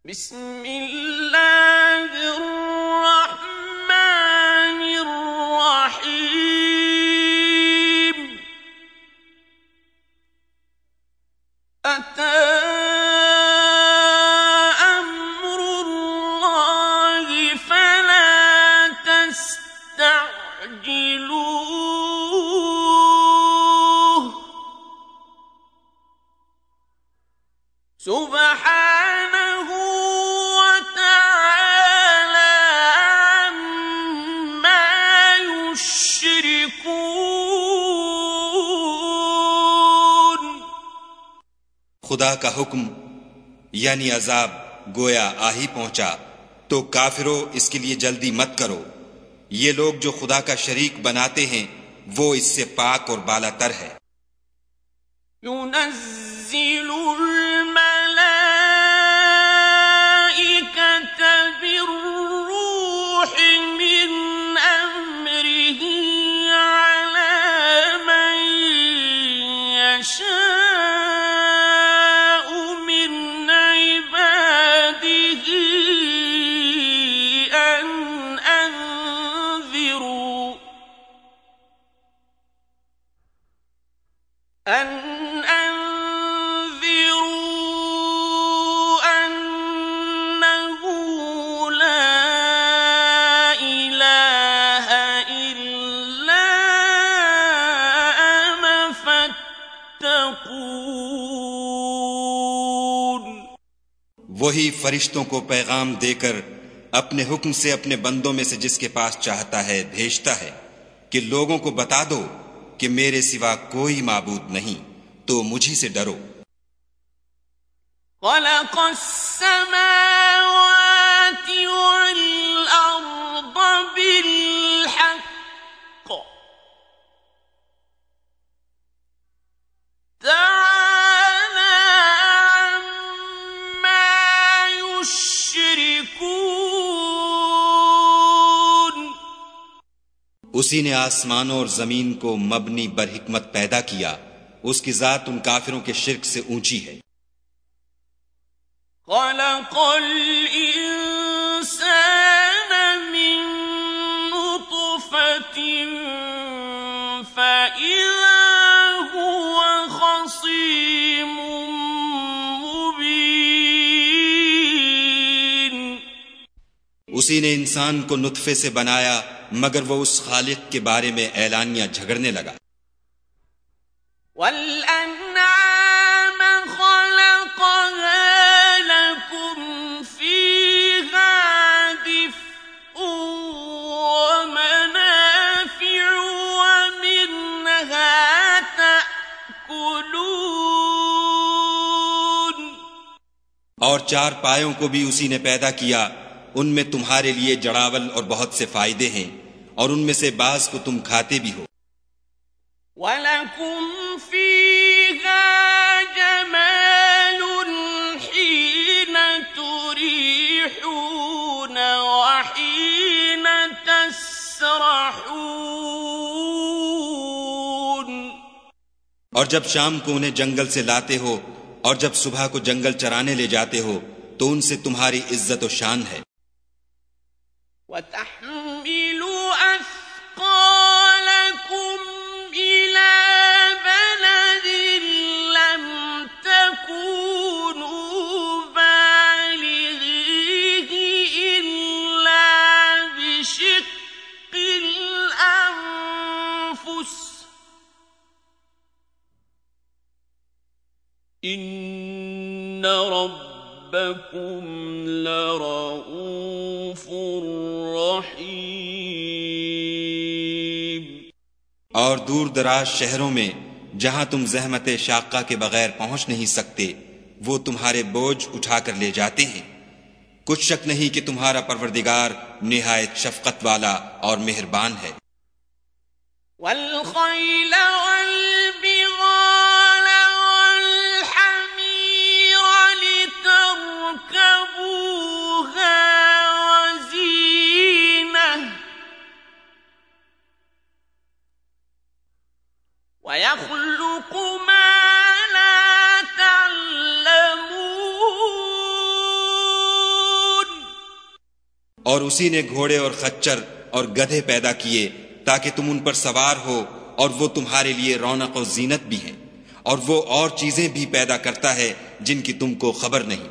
बिस्मिल्लाहिर्रहमानिर्रहीम। अता अम्रुल्लाहि फला तस्तअजिलूह। सुब्हानहु व तआला अम्मा युश्रिकून। खुदा का हुक्म यानी अजाब गोया आ ही पहुंचा तो काफिरों इसके लिए जल्दी मत करो। ये लोग जो खुदा का शरीक बनाते हैं वो इससे पाक और बालातर है। युनज़्ज़िलुल मलाइकता बिर्रूहि मिन अम्रिही अला मन यशाअ मिन इबादिही अन أنذروا أنه لا إله إلا أنا فاتقون। वही फरिश्तों को पैगाम देकर अपने हुक्म से अपने बंदों में से जिसके पास चाहता है भेजता है कि लोगों को बता दो कि मेरे सिवा कोई माबूद नहीं, तो मुझी से डरो। खलक़स समावाति वल अर्द बिल्हक़्क़ तआला अम्मा युश्रिकून। उसी ने आसमानों और जमीन को मबनी बर हिकमत पैदा किया, उसकी जात उन काफिरों के शिर्क से ऊंची है। खलक़ल इंसान मिन नुत्फ़तिन फ़इज़ा हुवा ख़सीमुम मुबीन। उसी ने इंसान को नुत्फे से बनाया मगर वो उस खालिक के बारे में ऐलानिया झगड़ने लगा। वल्अनआम खलक़हा लकुम फ़ीहा दिफ़्उन वमनाफ़िउ वमिन्हा तअकुलून। और चार पायों को भी उसी ने पैदा किया, उनमें तुम्हारे लिए जड़ावल और बहुत से फायदे हैं और उनमें से बाज को तुम खाते भी हो। वलकुम फ़ीहा जमालुन हीन तुरीहून वहीन तस्रहून। और जब शाम को उन्हें जंगल से लाते हो और जब सुबह को जंगल चराने ले जाते हो तो उनसे तुम्हारी इज्जत और शान है। वतहमिलु अस्क़ालकुम इला बलदिन लम तकूनू बालिग़ीहि इल्ला बिशिक़्क़िल अन्फ़ुस इन्न रब्बकुम लरऊफ़ुर रहीम। और दूर दराज शहरों में जहां तुम ज़हमत शाक़ा के बगैर पहुंच नहीं सकते वो तुम्हारे बोझ उठाकर ले जाते हैं। कुछ शक नहीं कि तुम्हारा परवरदिगार निहायत शफकत वाला और मेहरबान है। वल खैल वल बिगाल वल हमीर लितरकबूहा वज़ीनह वयख़्लुक़ु मा ला तअलमून। और उसी ने घोड़े और खच्चर और गधे पैदा किए ताकि तुम उन पर सवार हो, और वो तुम्हारे लिए रौनक और जीनत भी हैं, और वो और चीजें भी पैदा करता है जिनकी तुमको खबर नहीं।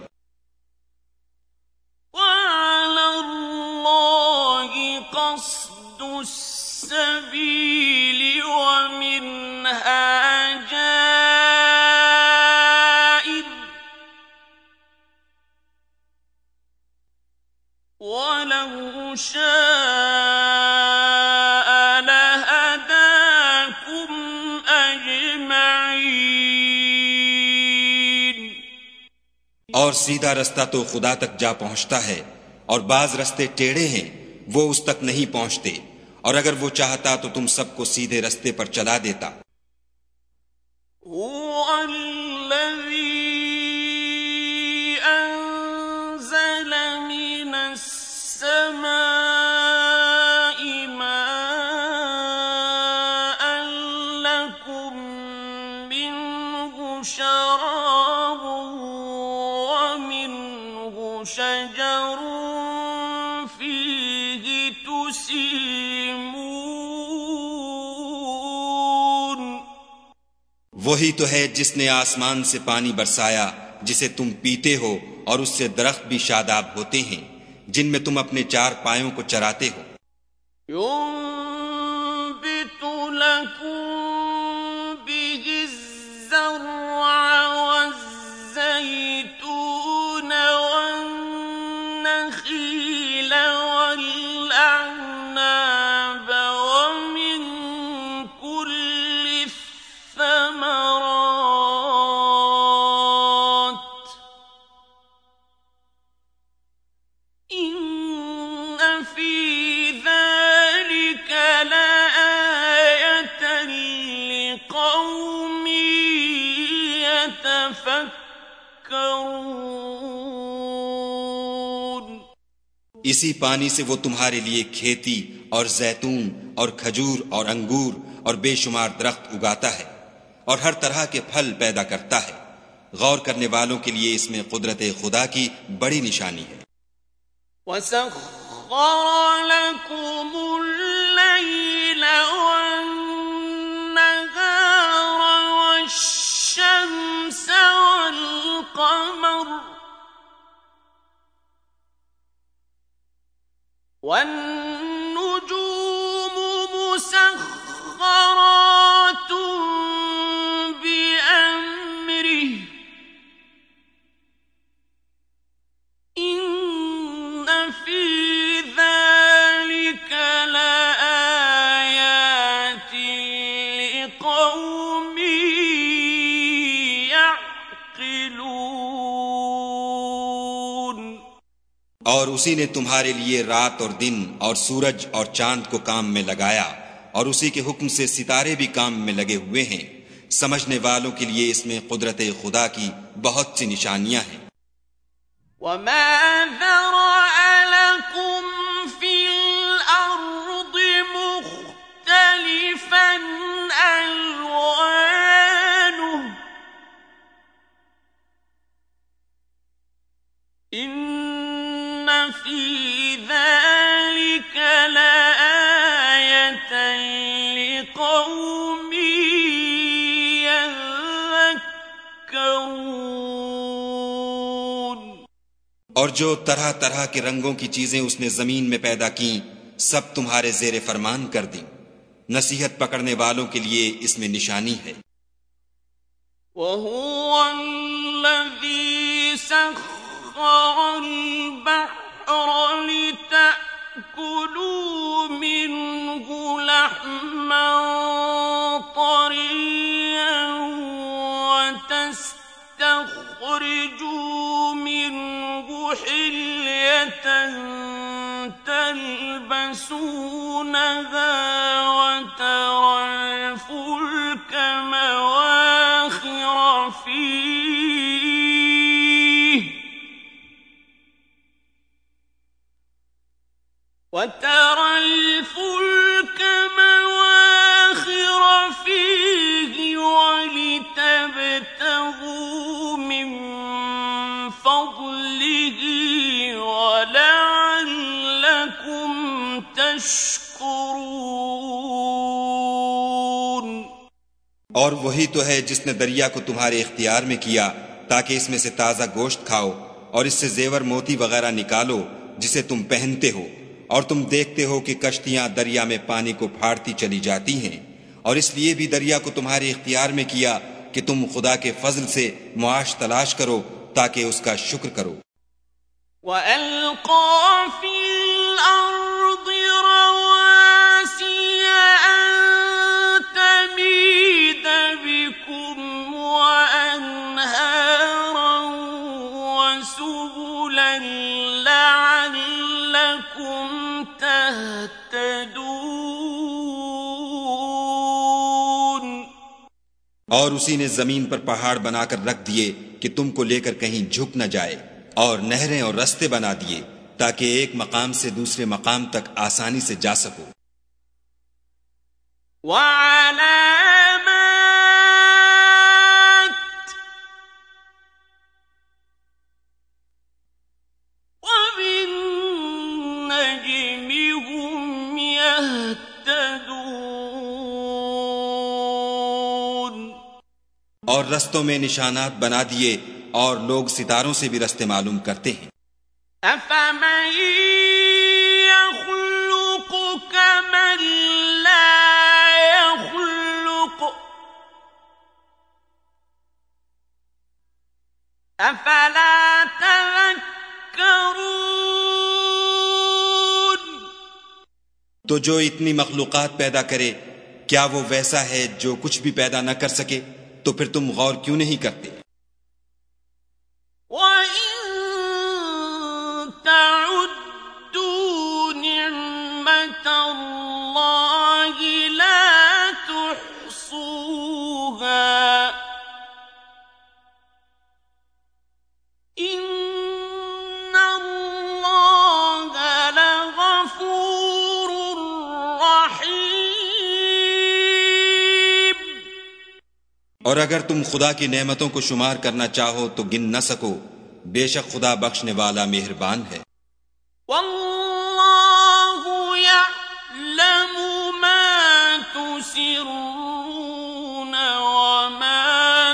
और सीधा रास्ता तो खुदा तक जा पहुंचता है, और बाज रास्ते टेढ़े हैं, वो उस तक नहीं पहुंचते, और अगर वो चाहता तो तुम सबको सीधे रास्ते पर चला देता। वही तो है जिसने आसमान से पानी बरसाया जिसे तुम पीते हो, और उससे दरख्त भी शादाब होते हैं जिनमें तुम अपने चार पायों को चराते हो। इसी पानी से वो तुम्हारे लिए खेती और जैतून और खजूर और अंगूर और बेशुमार दरख्त उगाता है, और हर तरह के फल पैदा करता है। गौर करने वालों के लिए इसमें कुदरत खुदा की बड़ी निशानी है। والنجوم مسخرات بأمره إن في ذلك لآيات لقوم يعقلون। और उसी ने तुम्हारे लिए रात और दिन और सूरज और चांद को काम में लगाया, और उसी के हुक्म से सितारे भी काम में लगे हुए हैं। समझने वालों के लिए इसमें कुदरत खुदा की बहुत सी निशानियां हैं। और जो तरह तरह के रंगों की चीजें उसने जमीन में पैदा की, सब तुम्हारे जेरे फरमान कर दी। नसीहत पकड़ने वालों के लिए इसमें निशानी है। تلبسونها وترى الفلك مواخر فيه ولتبتغوا من فضله ولعلكم تشكرون और वही तो है जिसने दरिया को तुम्हारे इख्तियार में किया ताकि इसमें से ताजा गोश्त खाओ और इससे जेवर मोती वगैरह निकालो जिसे तुम पहनते हो, और तुम देखते हो कि कश्तियां दरिया में पानी को फाड़ती चली जाती हैं, और इसलिए भी दरिया को तुम्हारे इख्तियार में किया कि तुम खुदा के फजल से मुआश तलाश करो ताकि उसका शुक्र करो। وألقى في الأرض رواسي أن تميد بكم وأنهارا وسبلا لعلكم تهتدون। और उसी ने जमीन पर पहाड़ बनाकर रख दिए कि तुमको लेकर कहीं झुक न जाए, और नहरें और रास्ते बना दिए ताकि एक मकाम से दूसरे मकाम तक आसानी से जा सको। وعلامات وبالنجم هم يهتدون। और रस्तों में निशानात बना दिए और लोग सितारों से भी रास्ते मालूम करते हैं। أفمن يخلق كمن لا يخلق أفلا تذكرون। तो जो इतनी मखलूकात पैदा करे, क्या वो वैसा है जो कुछ भी पैदा न कर सके? तो फिर तुम गौर क्यों नहीं करते? وَإِن تَعُدُّوا نِعْمَةَ اللَّهِ لَا تُحْصُوهَا إِنَّ اللَّهَ لَغَفُورٌ رَّحِيمٌ। और अगर तुम खुदा की नेमतों को शुमार करना चाहो तो गिन न सको, बेशक खुदा बख्शने वाला मेहरबान है। वल्लाहु यअलमु मा तुसिर्रून वमा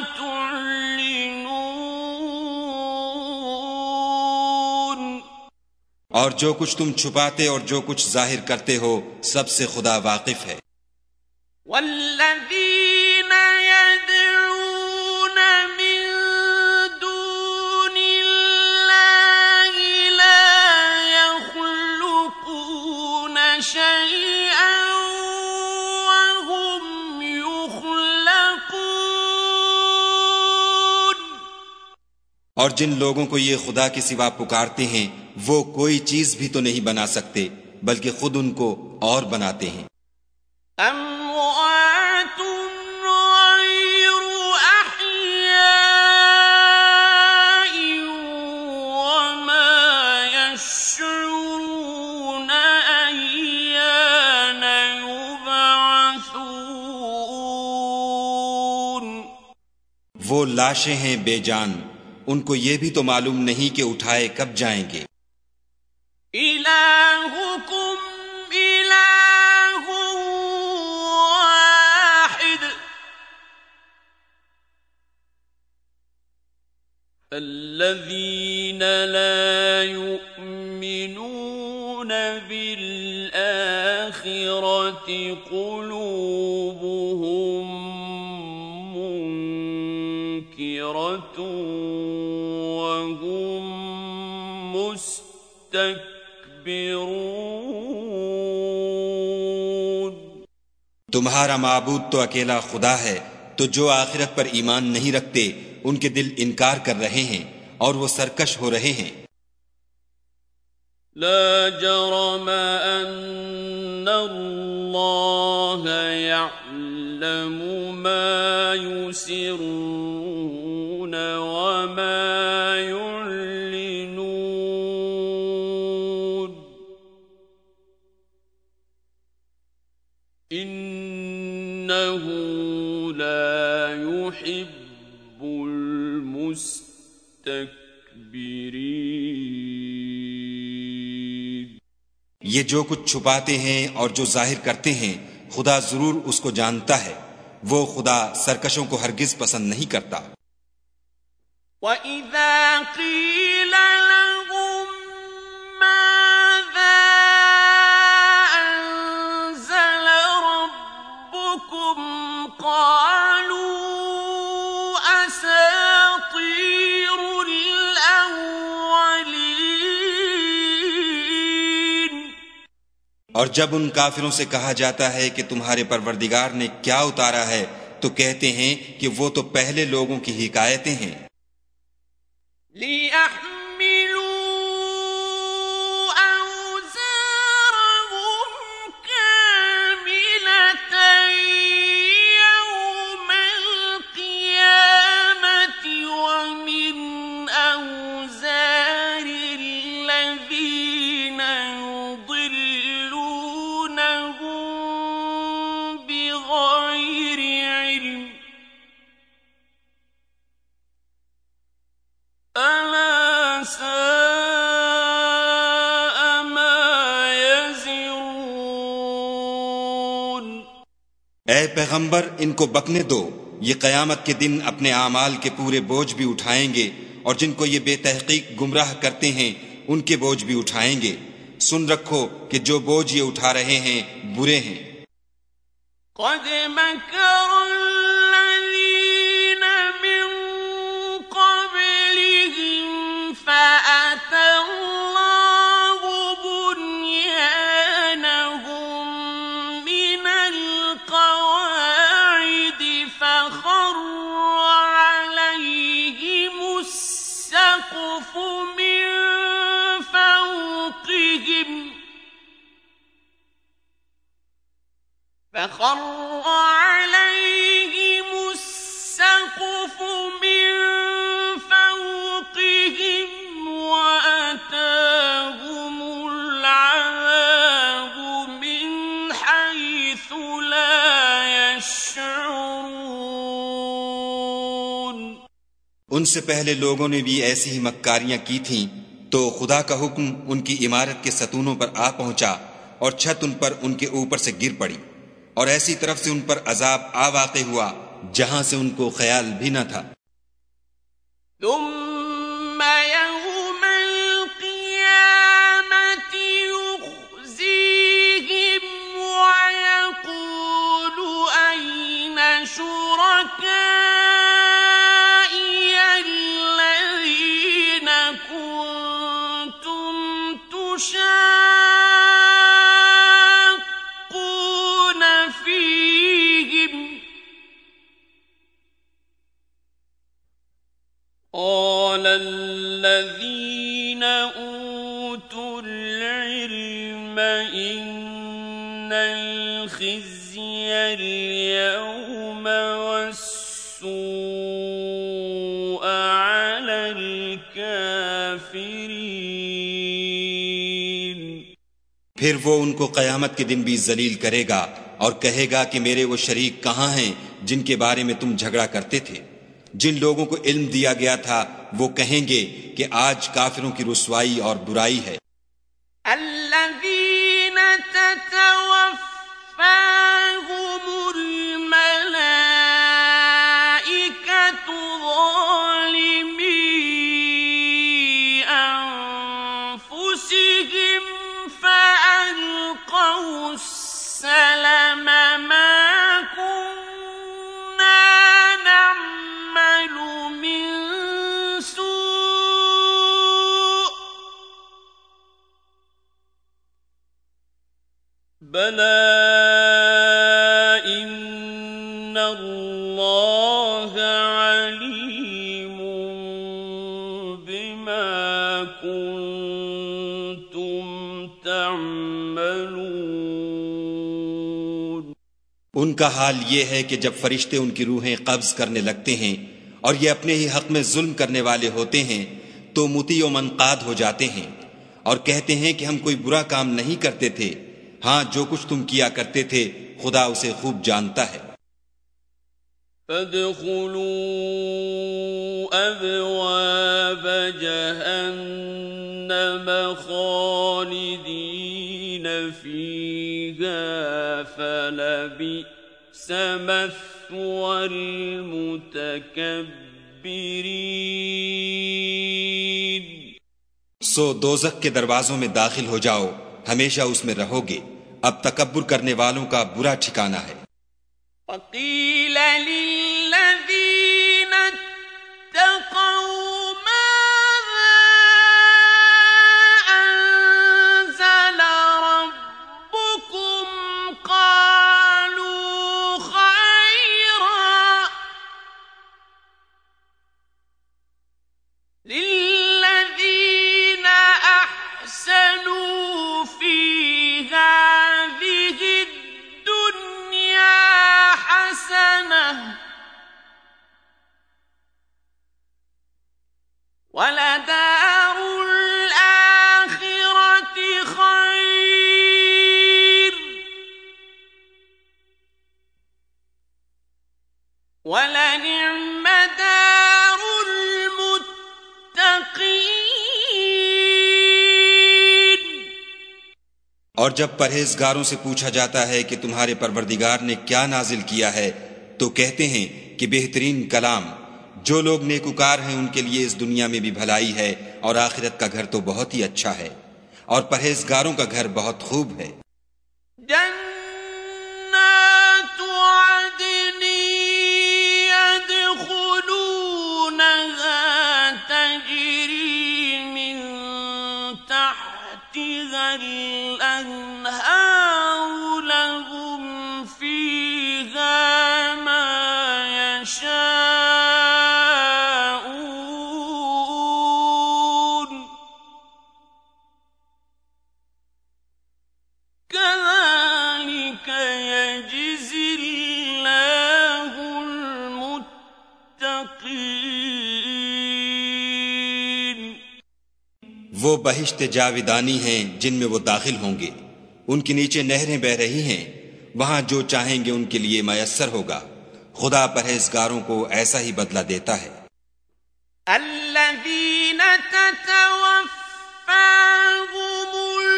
तुअलिनून। और जो कुछ तुम छुपाते और जो कुछ जाहिर करते हो, सबसे खुदा वाकिफ है। वल्लज़ीन यदऊन मिन दूनिल्लाहि ला यख़्लुक़ून शैअन वहुम युख़्लक़ून। और जिन लोगों को ये खुदा के सिवा पुकारते हैं, वो कोई चीज भी तो नहीं बना सकते, बल्कि खुद उनको और बनाते हैं। أموات غير أحياء وما يشعرون أيان يبعثون। वो लाशें हैं बेजान, उनको ये भी तो मालूम नहीं कि उठाए कब जाएंगे। इलाहुकुम इलाहु वाहिद الذين لا يؤمنون بالآخرة قلوبهم منكرة وهم मुस्तकबिरून। तुम्हारा माबूद तो अकेला खुदा है, तो जो आखिरत पर ईमान नहीं रखते उनके दिल इनकार कर रहे हैं और वो सरकश हो रहे हैं। لا جرم أن الله يعلم ما يسرون وما يعلنون إنه لا يحب المستكبرين। ये जो कुछ छुपाते हैं और जो जाहिर करते हैं, खुदा जरूर उसको जानता है। वो खुदा सरकशों को हरगिज पसंद नहीं करता। وَإِذَا قِيلَ لَهُم مَّاذَا أَنزَلَ رَبُّكُمْ قَالُوا أَسَاطِيرُ الْأَوَّلِينَ। और जब उन काफिरों से कहा जाता है कि तुम्हारे परवरदिगार ने क्या उतारा है, तो कहते हैं कि वो तो पहले लोगों की हिकायतें हैं। لِيَحْمِلُوا أَوْزَارَهُمْ كَامِلَةً يَوْمَ الْقِيَامَةِ وَمِنْ أَوْزَارِ الَّذِينَ يُضِلُّونَهُم بِغَيْرِ عِلْمٍ أَلَا سَاءَ مَا يَزِرُونَ۔ ऐ पैगंबर, इनको बकने दो। ये कयामत के दिन अपने आमाल के पूरे बोझ भी उठाएंगे, और जिनको ये बेतहकीक गुमराह करते हैं उनके बोझ भी उठाएंगे। सुन रखो कि जो बोझ ये उठा रहे हैं बुरे हैं। قَدْ مَكَرَ الَّذِينَ مِن قَبْلِهِمْ فَأَتَى اللَّهُ بُنْيَانَهُم مِّنَ الْقَوَاعِدِ فَخَرَّ عَلَيْهِمُ السَّقْفُ مِن فَوْقِهِمْ وَأَتَاهُمُ الْعَذَابُ مِنْ حَيْثُ لَا يَشْعُرُونَ۔ उनसे पहले लोगों ने भी ऐसी ही मक्कारियां की थीं, तो खुदा का हुक्म उनकी इमारत के सतूनों पर आ पहुंचा और छत उन पर उनके ऊपर से गिर पड़ी, और ऐसी तरफ से उन पर अजाब आ वाक़े हुआ जहां से उनको ख्याल भी न था। ثُمَّ يَوْمَ الْقِيَامَةِ يُخْزِيهِمْ وَيَقُولُ أَيْنَ شُرَكَائِيَ الَّذِينَ كُنتُمْ تُشَاقُّونَ فِيهِمْ قَالَ الَّذِينَ أُوتُوا الْعِلْمَ إِنَّ الْخِزْيَ الْيَوْمَ وَالسُّوءَ عَلَى الْكَافِرِينَ۔ फिर वो उनको कयामत के दिन भी जलील करेगा और कहेगा कि मेरे वो शरीक कहाँ हैं जिनके बारे में तुम झगड़ा करते थे। जिन लोगों को इल्म दिया गया था वो कहेंगे कि आज काफिरों की रुसवाई और बुराई है। الَّذِينَ تَتَوَفَّاهُمُ الْمَلَائِكَةُ ظَالِمِي أَنفُسِهِمْ فَأَلْقَوْا السَّلَمَ مَا كُنَّا نَعْمَلُ مِن سُوءٍ بَلَىٰ إِنَّ اللَّهَ عَلِيمٌ بِمَا كُنتُمْ تَعْمَلُونَ۔ उनका हाल ये है कि जब फरिश्ते उनकी रूहें कब्ज करने लगते हैं और ये अपने ही हक में जुल्म करने वाले होते हैं, तो मुती व मनकाद हो जाते हैं और कहते हैं कि हम कोई बुरा काम नहीं करते थे। हाँ, जो कुछ तुम किया करते थे खुदा उसे खूब जानता है। فَادْخُلُوا أَبْوَابَ جَهَنَّمَ خالدين فيها فلبئس مثوى المتكبرين। सो दोज़ख के दरवाजों में दाखिल हो जाओ, हमेशा उसमें रहोगे। अब तकब्बुर करने वालों का बुरा ठिकाना है। वक़ील लिल्लज़ीन इत्तक़ौ माज़ा अंज़ल रब्बुकुम क़ालू ख़ैरा लिल्लज़ीन अहसनू फ़ी हाज़िहि दुन्या हसनह वलदारुल आखिरति खैर वलनिअम दारुल मुत्तक़ीन। और जब परहेजगारों से पूछा जाता है कि तुम्हारे परवरदिगार ने क्या नाजिल किया है, तो कहते हैं कि बेहतरीन कलाम। जो लोग नेकुकार हैं उनके लिए इस दुनिया में भी भलाई है और आखिरत का घर तो बहुत ही अच्छा है, और परहेजगारों का घर बहुत खूब है। जन्नातु अदनि यदखुलूनहा तजरी मिन तहतिहल अन्हारु लहुम फीहा मा यशाऊन कज़ालिक यजज़िल्लाहुल मुत्तक़ीन। वो बहिश्त जाविदानी हैं जिनमें वो दाखिल होंगे, उनके नीचे नहरें बह रही हैं, वहां जो चाहेंगे उनके लिए मयस्सर होगा। खुदा परहेजगारों को ऐसा ही बदला देता है। الذين تتوفاهم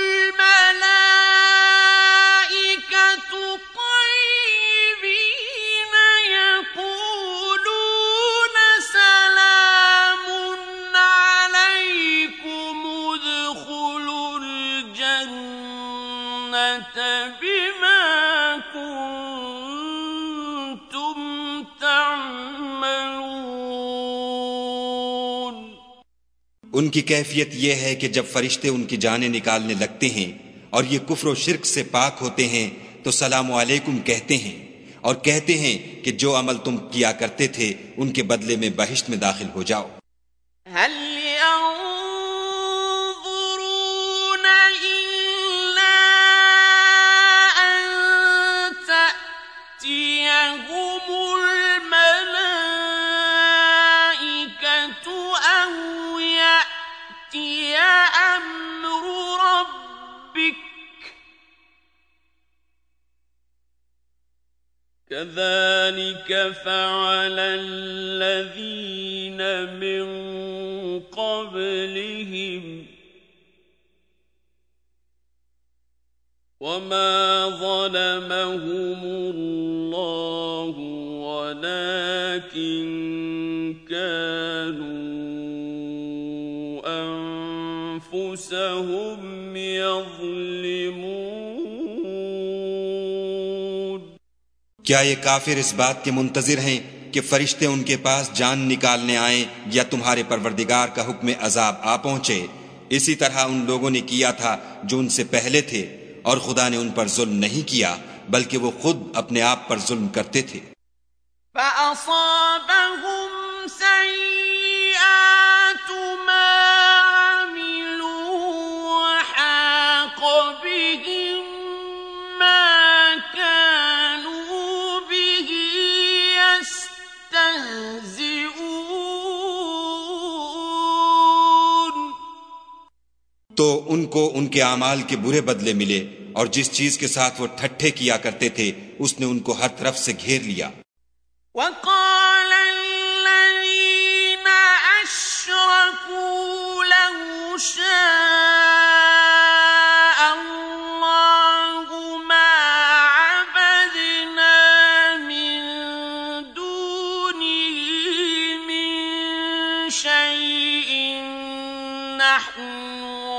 الملائكة طيبين يقولون سلام عليكم ادخلوا الجنة بما كنتم تعملون। उनकी कैफियत यह है कि जब फरिश्ते उनकी जानें निकालने लगते हैं और ये कुफ्र और शिर्क से पाक होते हैं तो सलाम अलैकुम कहते हैं और कहते हैं कि जो अमल तुम किया करते थे उनके बदले में बहिश्त में दाखिल हो जाओ। هل ينظرون إلا أن تأتيهم الملائكة أو يأتي أمر ربك كذلك فعل الذين من قبلهم وما ظلمهم الله ولكن كانوا أنفسهم يظلمون। क्या ये काफिर इस बात के मुंतजिर हैं कि फरिश्ते उनके पास जान निकालने आए या तुम्हारे परवरदिगार का हुक्म अजाब आ पहुंचे? इसी तरह उन लोगों ने किया था जो उनसे पहले थे, और खुदा ने उन पर जुल्म नहीं किया बल्कि वो खुद अपने आप पर जुल्म करते थे। فأصابهم سيئات ما عملوا وحاق بهم ما كانوا به يستهزئون। तो उनको उनके आमाल के बुरे बदले मिले, और जिस चीज के साथ वो ठट्ठे किया करते थे उसने उनको हर तरफ से घेर लिया। وقال الذين أشركوا لو شاء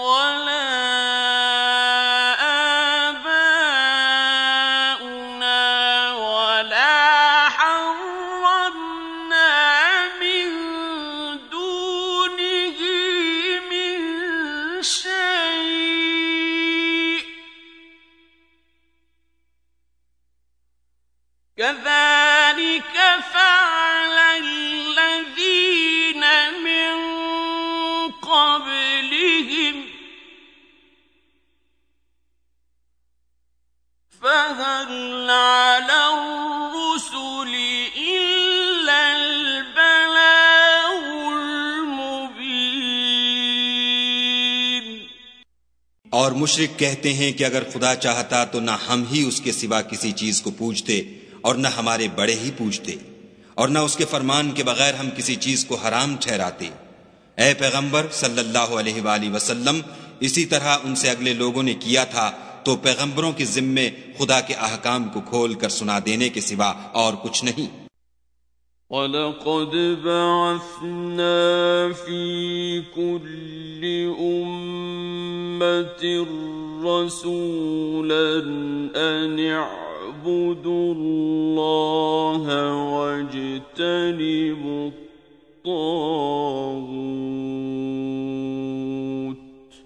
ولا آباؤنا ولا حرمنا من دونه من شيء كذلك فعل الذين من قبلهم فهل على الرسل إلا البلاغ المبين। और मुशरिक कहते हैं कि अगर खुदा चाहता तो न हम ही उसके सिवा किसी चीज को पूजते और न हमारे बड़े ही पूजते और न उसके फरमान के बगैर हम किसी चीज को हराम ठहराते। ऐ पैगंबर सल्लल्लाहु अलैहि वसल्लम, इसी तरह उनसे अगले लोगों ने किया था, तो पैगंबरों के जिम्मे खुदा के अहकाम को खोल कर सुना देने के सिवा और कुछ नहीं। वलक़द बअस्ना फी कुल्लि उम्मतिर रसूलन अन इअ्बुदुल्लाह वज्तनिबुत तागूत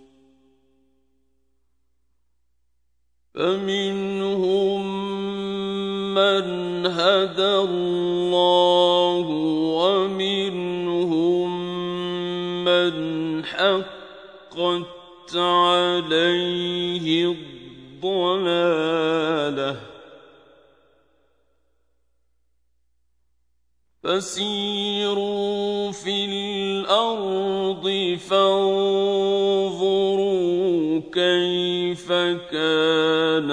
فمنهم من هدى الله ومنهم من حقت عليه الضلالة فسيروا في الأرض فانظروا كيف كان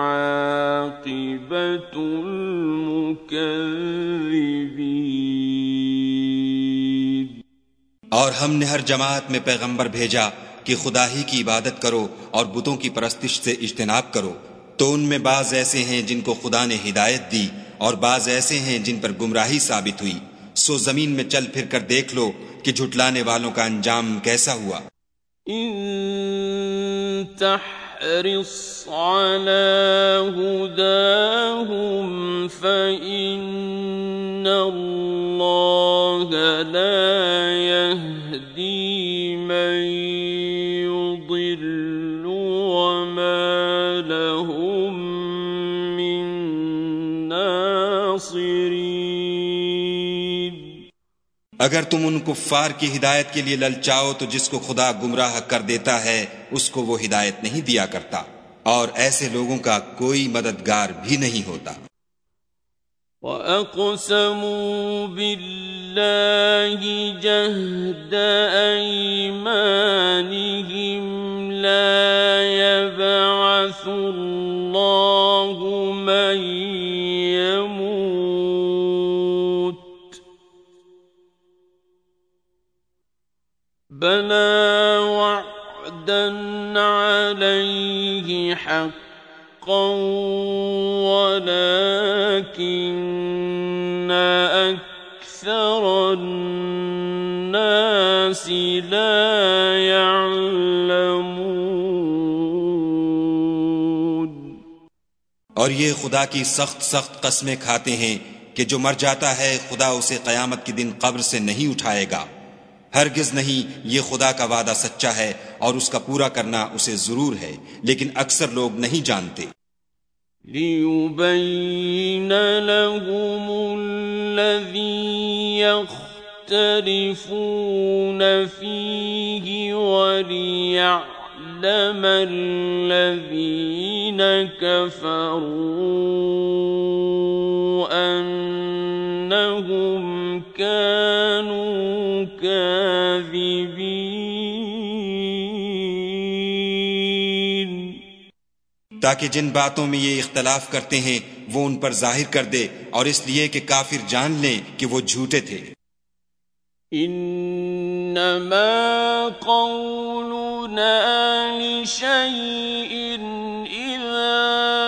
عاقبة المكذبين। और हमने हर जमात में पैगंबर भेजा कि खुदा ही की इबादत करो और बुतों की परस्तिश से इज्तिनाब करो, तो उनमें बाज ऐसे हैं जिनको खुदा ने हिदायत दी और बाज ऐसे हैं जिन पर गुमराही साबित हुई। सो जमीन में चल फिर कर देख लो कि झुटलाने वालों का अंजाम कैसा हुआ। इन तहरिस अला हुदाहुम फइन्नल्लाह ला यहदी मन युदिल्लु वमा लहुम मिन नासिरीन। अगर तुम उन कुफ्फार की हिदायत के लिए ललचाओ तो जिसको खुदा गुमराह कर देता है उसको वो हिदायत नहीं दिया करता, और ऐसे लोगों का कोई मददगार भी नहीं होता। وَأَقْسَمُوا بِاللَّهِ جَهْدَ أَيْمَانِهِمْ لَا يَبْعَثُ اللَّهُ مَن يَمُوتُ بَلَى وَعْدًا عَلَيْهِ حَقًّا ولكن أكثر الناس لا يعلمون। और ये खुदा की सख्त सख्त कस्में खाते हैं कि जो मर जाता है खुदा उसे कयामत के दिन कब्र से नहीं उठाएगा। हरगिज नहीं, ये खुदा का वादा सच्चा है और उसका पूरा करना उसे जरूर है, लेकिन अक्सर लोग नहीं जानते। लियुबय्यिन लहुमुल्लज़ी यख्तलिफून फीहि वलियअलमल्लज़ीन कफ़रू अन्नहुम कानू काज़िबीन। ताकि जिन बातों में ये इख्तलाफ करते हैं वो उन पर जाहिर कर दे, और इसलिए कि काफिर जान लें कि वो झूठे थे। इन्नमा क़ौलुना लिशैइन इज़ा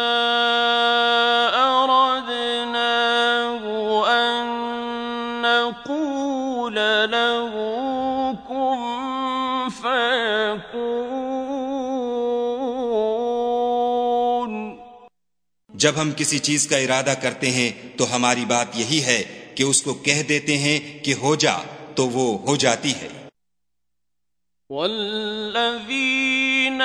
अरदनाहु अन नक़ूल लहु कुन फ़यकून। जब हम किसी चीज का इरादा करते हैं तो हमारी बात यही है कि उसको कह देते हैं कि हो जा, तो वो हो जाती है। वल्लज़ीन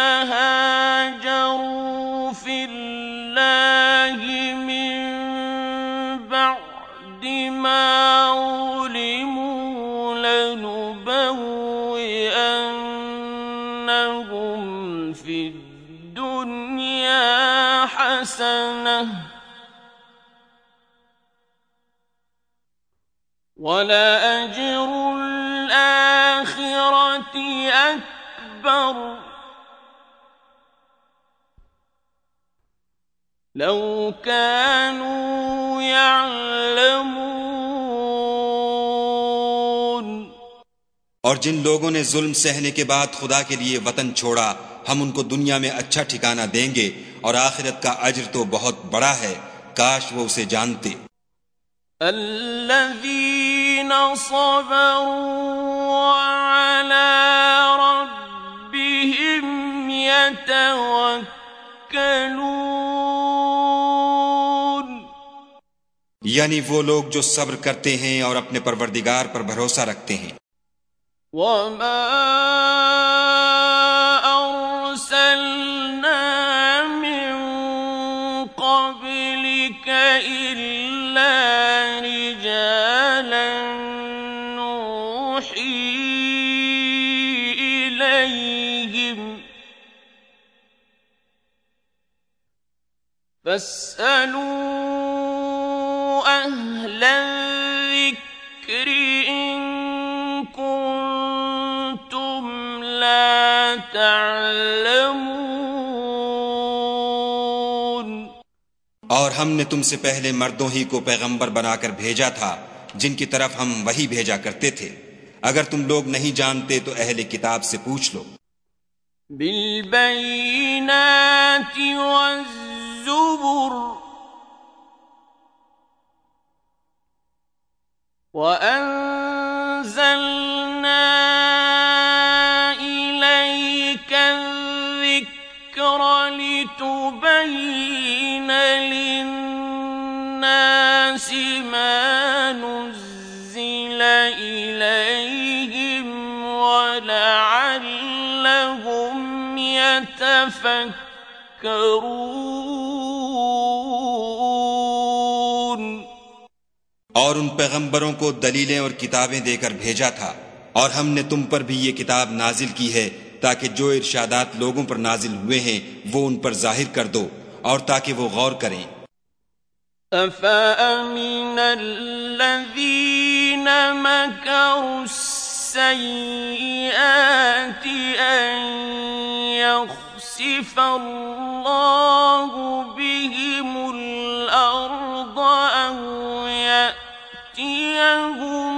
हाजरू फ़िल्लाहि मिन बअदि मा उलिमू लनुबव्विअन्नहुम फ़िद्दुन्या हसनह वलअज्रुल आखिरति अकबर लौ कानू यअलमून। और जिन लोगों ने जुल्म सहने के बाद खुदा के लिए वतन छोड़ा, हम उनको दुनिया में अच्छा ठिकाना देंगे और आखिरत का अज्र तो बहुत बड़ा है, काश वो उसे जानते। الذين صبروا وعلى ربهم يتوكلون यानी वो लोग जो सब्र करते हैं और अपने परवरदिगार पर भरोसा रखते हैं। وما أرسلنا من قبلك إلا رجالا نوحي إليهم فاسألوا أهل الذكر إن كنتم لا تعلمون। और हमने तुमसे पहले मर्दों ही को पैगंबर बनाकर भेजा था जिनकी तरफ हम वही भेजा करते थे। अगर तुम लोग नहीं जानते तो अहले किताब से पूछ लो। बिलबैनात वज़्ज़ुबुर वअंज़लना इलैका الذِّक्र लितुबय्यिन लिन्नास मा नुज़्ज़िल इलैहिम वलअल्लहुम यतफक्करून। और उन पैगंबरों को दलीलें और किताबें देकर भेजा था, और हमने तुम पर भी ये किताब नाजिल की है ताकि जो इरशादात लोगों पर नाजिल हुए हैं वो उन पर जाहिर कर दो और ताकि वो गौर करें। أفأمن الذين مكروا السيئات أن يخسف الله بهم الأرض أو يأتيهم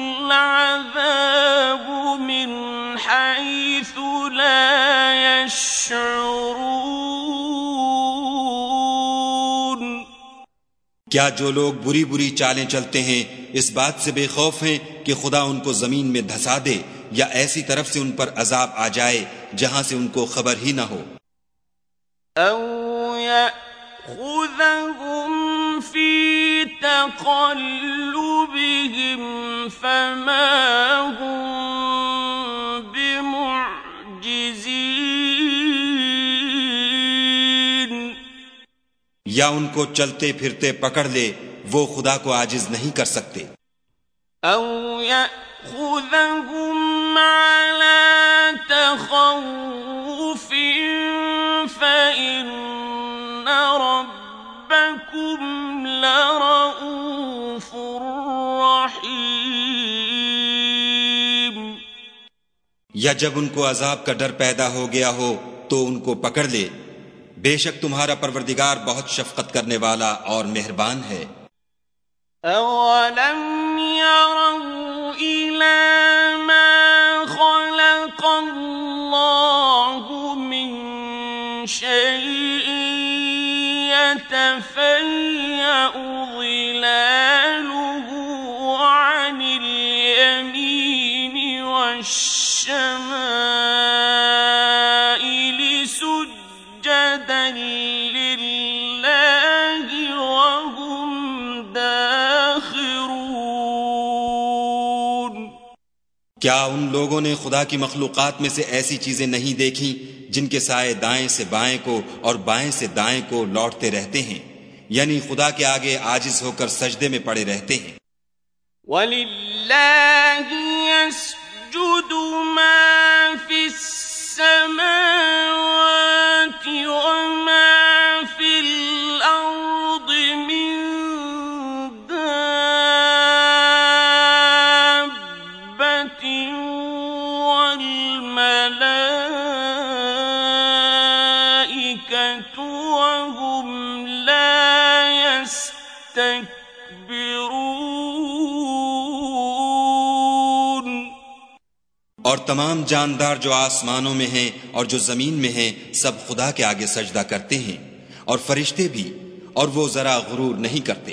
العذاب من حيث لا يشعرون। क्या जो लोग बुरी बुरी चालें चलते हैं इस बात से बेखौफ हैं कि खुदा उनको जमीन में धंसा दे या ऐसी तरफ से उन पर अजाब आ जाए जहां से उनको खबर ही न हो। أو يأخذهم في تقلبهم فما هم بمعجزين। या उनको चलते फिरते पकड़ ले, वो खुदा को आजिज नहीं कर सकते। أو يأخذهم على تخوف فإن ربكم لرؤوف رحيم। या जब उनको अजाब का डर पैदा हो गया हो तो उनको पकड़ ले, बेशक तुम्हारा परवरदिगार बहुत शफकत करने वाला और मेहरबान है। أولم يروا إلى ما خلق الله من شيء يتفيأ ظلاله عن اليمين والشمائل سجدا لله क्या उन लोगों ने खुदा की मखलूकात में से ऐसी चीजें नहीं देखी जिनके साए दाएं से बाएं को और बाएं से दाएं को लौटते रहते हैं, यानी खुदा के आगे आजिज होकर सजदे में पड़े रहते हैं। वलिल्लाहि यस्जुदु मा फिस समावाति व मा फिल अर्दि मिन दाब्बतिन वल मलाइकतु व हुम ला यस्तकबिरून। और तमाम जानदार जो आसमानों में हैं और जो जमीन में हैं सब खुदा के आगे सजदा करते हैं, और फरिश्ते भी, और वो जरा गुरूर नहीं करते।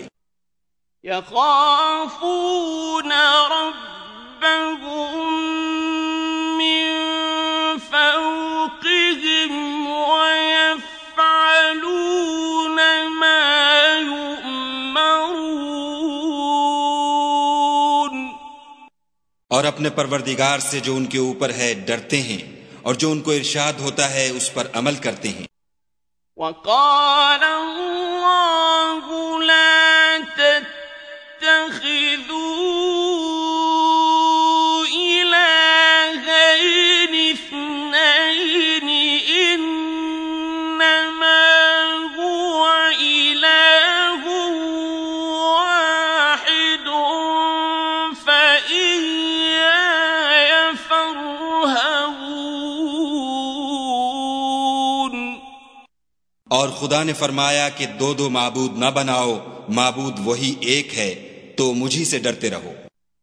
यखाफून रब्बहुम मिन फौक़िहिम व यफ़अलून मा यु'मरून। और अपने परवरदिगार से जो उनके ऊपर है डरते हैं, और जो उनको इरशाद होता है उस पर अमल करते हैं। वक़ाल अल्लाहु ला तत्तखिज़ू इलाहैन इस्नैन इन्नमा हुव इलाहुन वाहिदुन फ़इय्याय फ़र्हबून। और खुदा ने फरमाया कि दो दो माबूद न बनाओ, माबूद वही एक है, तो मुझी से डरते रहो।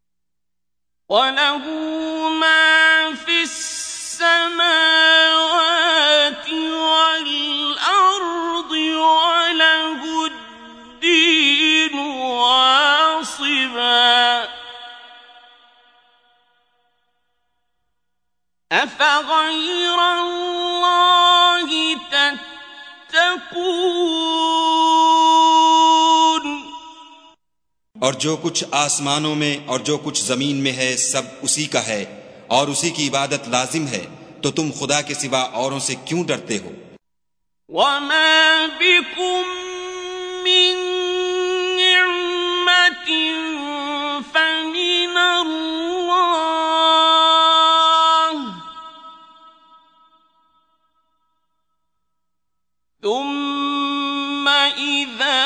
वलहु मा फिस समावाति वल अर्दि वलहुद्दीनु वासिबा। अफ़ग़ैरल्लाहि तत्तक़ून। और जो कुछ आसमानों में और जो कुछ जमीन में है सब उसी का है, और उसी की इबादत लाजिम है, तो तुम खुदा के सिवा औरों से क्यों डरते हो? वमा बिकुम मिन निअमतिन फमिनल्लाह तुम्मा इज़ा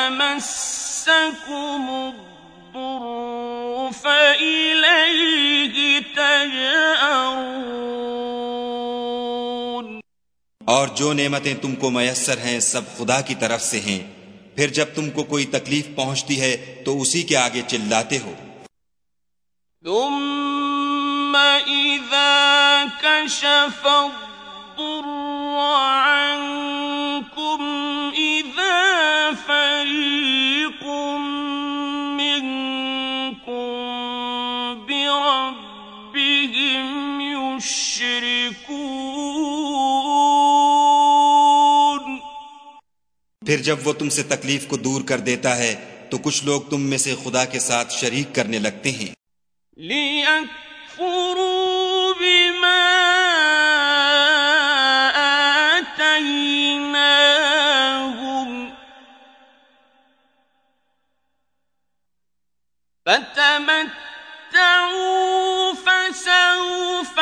मस्सकुमुद्दुर्रु फ़इलैहि तजअरून। और जो नेमतें तुमको मयस्सर हैं सब खुदा की तरफ से हैं, फिर जब तुमको कोई तकलीफ पहुंचती है तो उसी के आगे चिल्लाते हो। तुम्मा इज़ा कशफ़द्दुर्र अन्कुम इज़ा फ़रीक़ुम मिनकुम बिरब्बिहिम युश्रिकून। फिर जब वो तुमसे तकलीफ को दूर कर देता है तो कुछ लोग तुम में से खुदा के साथ शरीक करने लगते हैं। लियकफुरू बिमा आतैनाहुम फतमत्तऊ फसौफ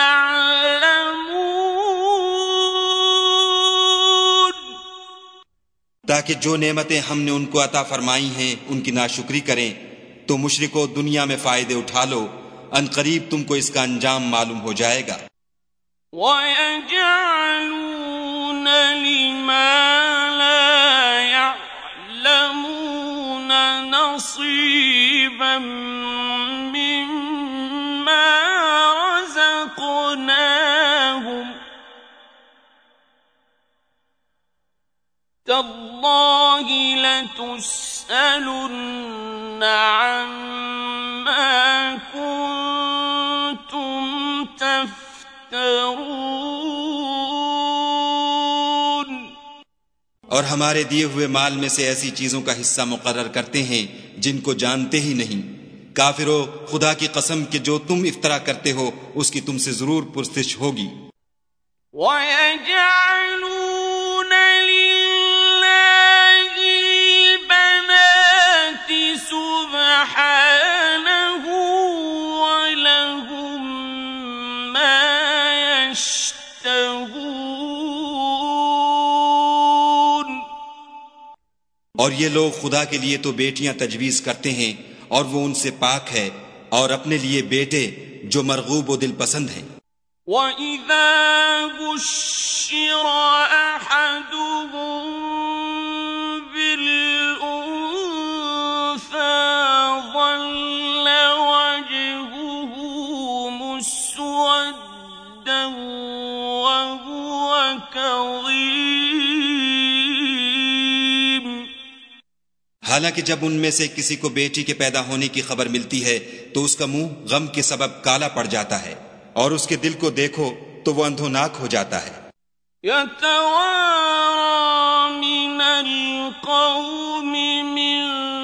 तअलमून। ताकि जो नेमतें हमने उनको अता फरमाई हैं उनकी नाशुक्री करें, तो मुशरिको दुनिया में फायदे उठा लो, अनकरीब तुमको इसका अंजाम मालूम हो जाएगा। वयजअलून लिमा ला यअलमून नसीबन मिम्मा रज़क़नाहुम तल्लाहि लतुस्अलुन्न अम्मा कुन्तुम तफ्तरून। और हमारे दिए हुए माल में से ऐसी चीजों का हिस्सा मुकर्रर करते हैं जिनको जानते ही नहीं, काफिरो, खुदा की कसम कि जो तुम इफ्तरा करते हो उसकी तुमसे जरूर पुरस्तिश होगी। وَيَجْعَلُونَ لِلَّهِ الْبَنَاتِ سُبْحَانَهُ وَلَهُم مَّا يَشْتَهُونَ। और ये लोग खुदा के लिए तो बेटियां तजवीज करते हैं और वो उनसे पाक है, और अपने लिए बेटे जो मरगूब व दिल पसंद हैं। وَإِذَا بُشِّرَ أَحَدُهُم بِالْأُنثَىٰ ظَلَّ وَجْهُهُ مُسْوَدًّا وَهُوَ كَظِيمٌ। हालांकि जब उनमें से किसी को बेटी के पैदा होने की खबर मिलती है तो उसका मुंह गम के सबब काला पड़ जाता है, और उसके दिल को देखो तो वो अंधोनाक हो जाता है। يَتَوَارَىٰ مِنَ الْقَوْمِ مِن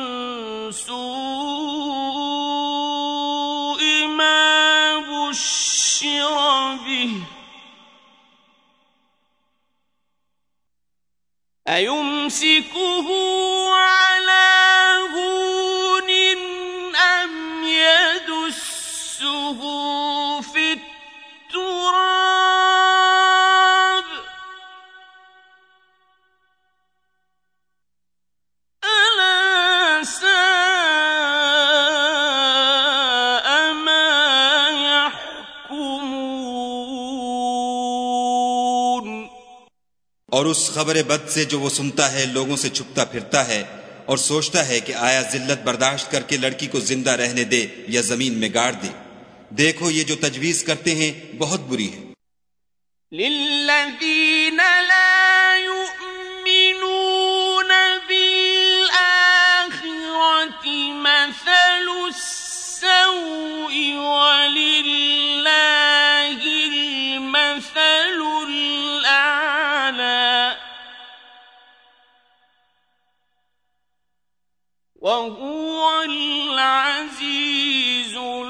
سُوءِ مَا بُشِّرَ بِهِ أَيُمْسِكُهُ عَلَىٰ هُونٍ أَمْ يَدُسُّهُ فِي التُّرَابِ أَلَا سَاءَ مَا يَحْكُمُونَ۔ और उस खबर बद से जो वो सुनता है लोगों से छुपता फिरता है और सोचता है कि आया जिल्लत बर्दाश्त करके लड़की को जिंदा रहने दे या जमीन में गाड़ दे। देखो ये जो तजवीज करते हैं बहुत बुरी है। لِلَّذِينَ لَا يُؤْمِنُونَ بِالْآخِرَةِ مَثَلُ السَّوْءِ وَلِلَّهِ الْمَثَلُ الْأَعْلَى وَهُوَ الْعَزِيزُ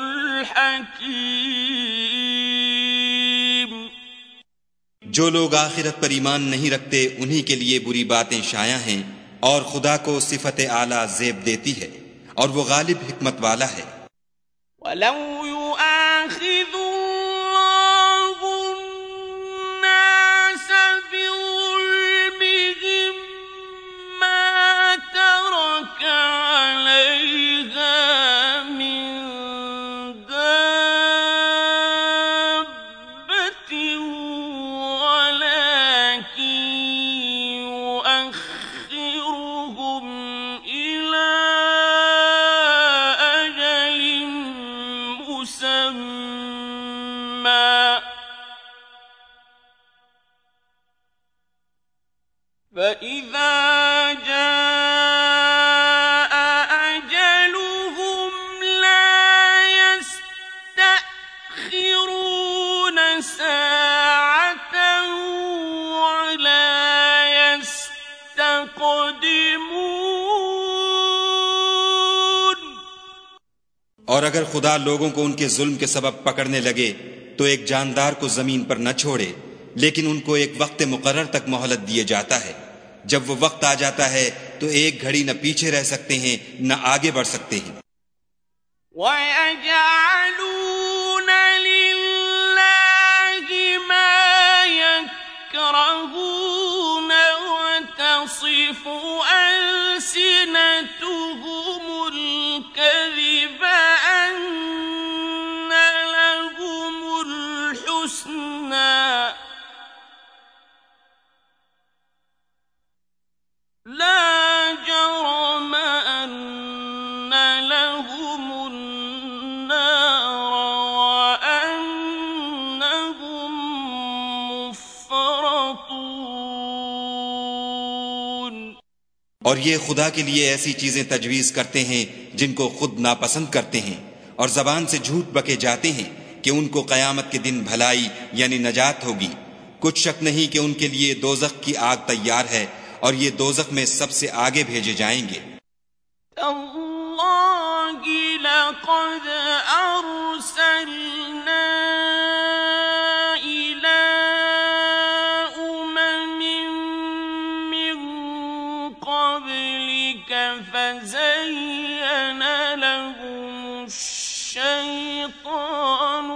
الْحَكِيمُ۔ जो लोग आखिरत पर ईमान नहीं रखते उन्हीं के लिए बुरी बातें शाया हैं, और खुदा को सिफत आला जेब देती है, और वो गालिब हिकमत वाला है। وَلَوْ يُؤَاخِذُ اللَّهُ النَّاسَ بِظُلْمِهِم مَّا تَرَكَ عَلَيْهَا مِن دَابَّةٍ وَلَٰكِن يُؤَخِّرُهُمْ إِلَىٰ أَجَلٍ مُّسَمًّى فَإِذَا جَاءَ أَجَلُهُمْ لَا يَسْتَأْخِرُونَ سَاعَةً وَلَا يَسْتَقْدِمُونَ۔ और अगर खुदा लोगों को उनके जुल्म के सबब पकड़ने लगे तो एक जानदार को जमीन पर न छोड़े, लेकिन उनको एक वक्त मुकर्रर तक मोहलत दिए जाता है। जब वो वक्त आ जाता है तो एक घड़ी न पीछे रह सकते हैं न आगे बढ़ सकते हैं। وَيَجْعَلُونَ لِلَّهِ مَا يَكْرَهُونَ وَتَصِفُ أَلْسِنَتُهُمُ الْكَذِبَ أَنَّ لَهُمُ الْحُسْنَىٰ لَا جَرَمَ أَنَّ لَهُمُ النَّارَ وَأَنَّهُم مُّفْرَطُونَ۔ और ये खुदा के लिए ऐसी चीजें तजवीज करते हैं जिनको खुद नापसंद करते हैं, और जबान से झूठ बके जाते हैं कि उनको कयामत के दिन भलाई यानी नजात होगी। कुछ शक नहीं कि उनके लिए दोजख की आग तैयार है, और ये दोजख में सबसे आगे भेजे जाएंगे। تَاللَّهِ لقد أرسلنا إلى أمم من قبلك فزين لهم الشيطان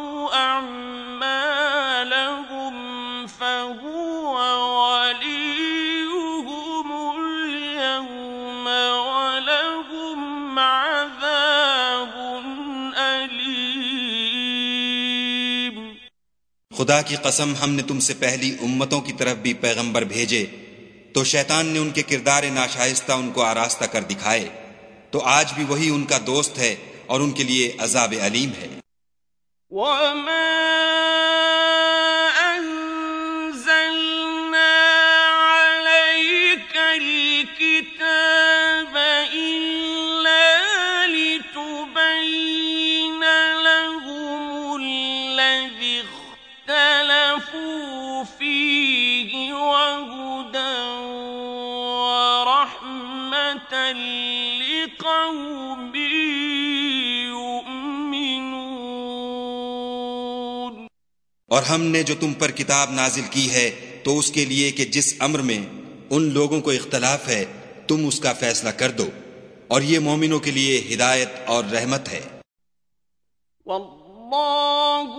أعمالهم فهو وليهم اليوم ولهم عذاب أليم. खुदा की कसम, हमने तुमसे पहली उम्मतों की तरफ भी पैगंबर भेजे तो शैतान ने उनके किरदार नाशाइस्ता उनको आरास्ता कर दिखाए, तो आज भी वही उनका दोस्त है और उनके लिए अजाब अलीम है. وما أنزلنا عليك الكتاب إلا لتبين لهم الذي اختلفوا فيه وهدى ورحمة لقوم يؤمنون. और हमने जो तुम पर किताब नाजिल की है तो उसके लिए कि जिस अम्र में उन लोगों को इख्तलाफ है तुम उसका फैसला कर दो, और ये मोमिनों के लिए हिदायत और रहमत है. والله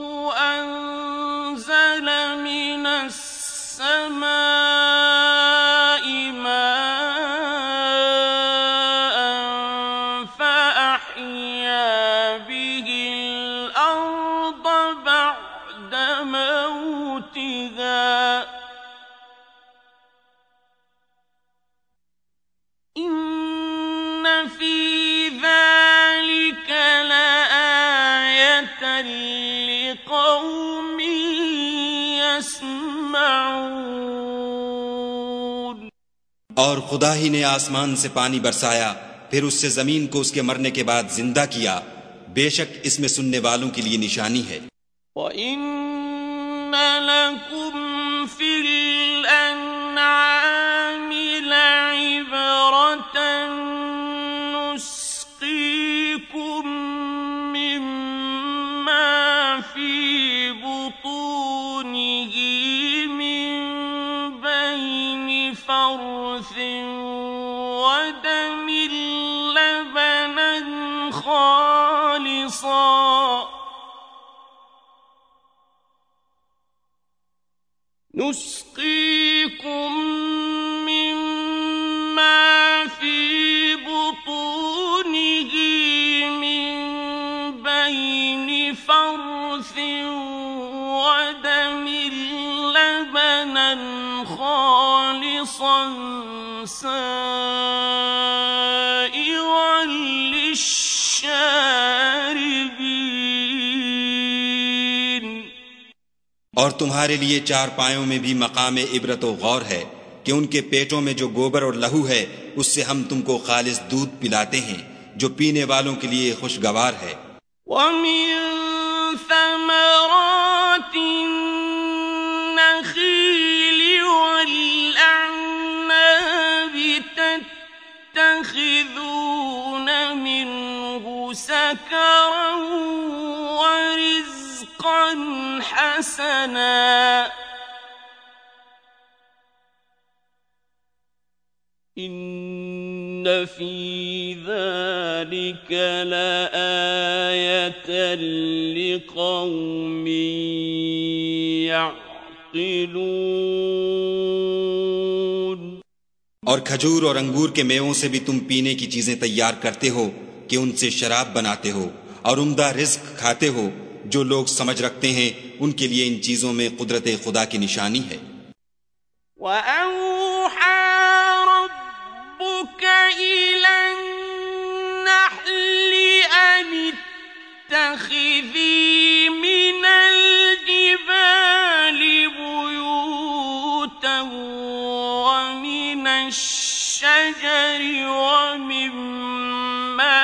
أنزل من السماء ماء فأحيا به الأرض بعد موتها إن في ذلك لآية لقوم يسمعون. और खुदा ही ने आसमान से पानी बरसाया, फिर उससे जमीन को उसके मरने के बाद जिंदा किया. बेशक इसमें सुनने वालों के लिए निशानी है. وَإِنَّ لَكُمْ فِي الْأَنْعَامِ لَعِبْرَةً نُسْقِيكُم مِّمَّا فِي بُطُونِهِ مِن بَيْنِ فَرْثٍ ودم لبنا خالصا نسقيكم مما في بطونه من بين فرث ودم لبنا خالصا سائغا للشاربين. और तुम्हारे लिए चारपायों में भी मकाम इबरत व गौर है कि उनके पेटों में जो गोबर और लहू है उससे हम तुमको खालिस दूध पिलाते हैं जो पीने वालों के लिए खुशगवार है. ومن ثمرات النخيل والأعناب تتخذون منه سكرا ورزقا حسنا إن في ذلك لآية لقوم يعقلون. और खजूर और अंगूर के मेवों से भी तुम पीने की चीजें तैयार करते हो कि उनसे शराब बनाते हो और उम्दा रिज्क खाते हो. जो लोग समझ रखते हैं उनके लिए इन चीजों में कुदरत खुदा की निशानी है. وأوحى ربك إلى النحل أن اتخذي من الجبال بيوتا ومن الشجر ومما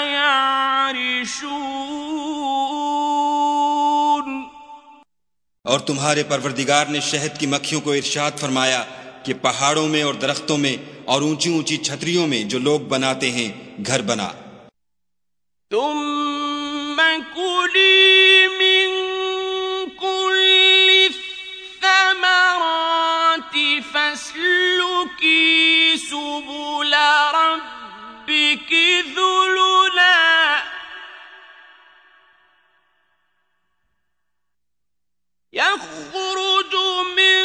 يعرشون. और तुम्हारे परवरदिगार ने शहद की मक्खियों को इरशाद फरमाया कि पहाड़ों में और दरख्तों में और ऊंची ऊंची छतरियों में जो लोग बनाते हैं घर बना. तुम كُلِي مِن كُلِّ الثَّمَرَاتِ فَاسْلُكِي سُبُلَ رَبِّكِ ذُلُلًا يَخْرُجُ مِن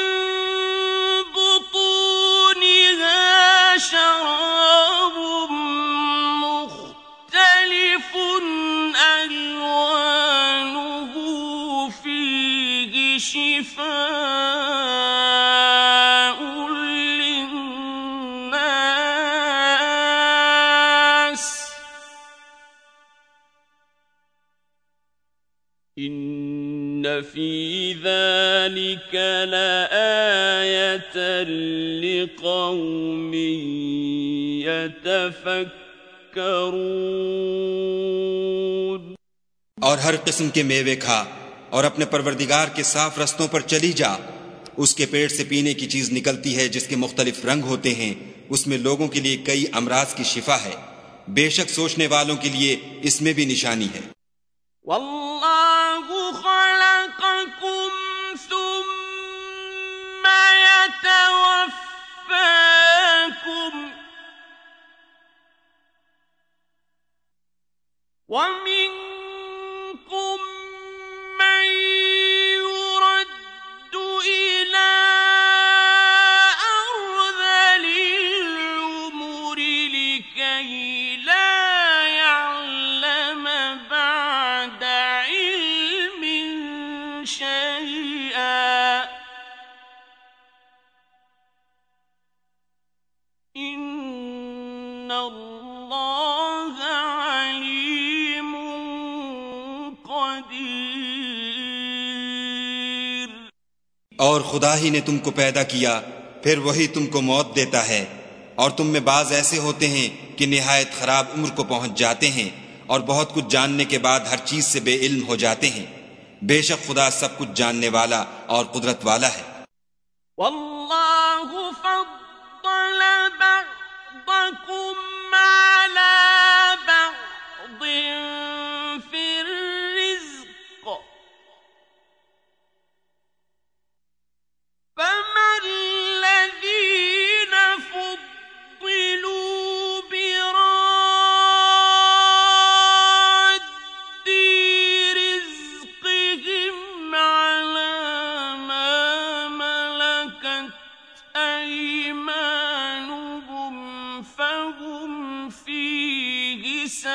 بُطُونِهَا شَرَابٌ مُّخْتَلِفٌ أَلْوَانُهُ فِيهِ شِفَاءٌ لِّلنَّاسِ إِنَّ فِي ذَلِكَ لَآيَةً لِّقَوْمٍ يَتَفَكَّرُونَ। और हर किस्म के मेवे खा और अपने परवरदिगार के साफ रस्तों पर चली जा। उसके पेट से पीने की चीज निकलती है जिसके मुख्तलिफ रंग होते हैं। उसमें लोगों के लिए कई अमराज की शिफा है। बेशक सोचने वालों के लिए इसमें भी निशानी है। वल्लाहु खलक़कुम सुम्मा यतवफ़्फ़ाकुम وَمِنكُم مَّن يُرَدُّ إِلَىٰ أَرْذَلِ الْعُمُرِ لِكَيْ لَا يَعْلَمَ بَعْدَ عِلْمٍ شَيْئًا إِنَّ اللَّهَ عَلِيمٌ قَدِيرٌ। और खुदा ही ने तुमको पैदा किया, फिर वही तुमको मौत देता है। और तुम में बाज ऐसे होते हैं कि निहायत खराब उम्र को पहुंच जाते हैं और बहुत कुछ जानने के बाद हर चीज से बेइल्म हो जाते हैं। बेशक खुदा सब कुछ जानने वाला और कुदरत वाला है। वल्लाहु फद्दल बअदकुम अला बअदिन फिर रिज़्क़ فَمَا الَّذِينَ فُضِّلُوا بِرَادِّ رِزْقِهِمْ عَلَىٰ مَا مَلَكَتْ أَيْمَانُهُمْ فَهُمْ فِيهِ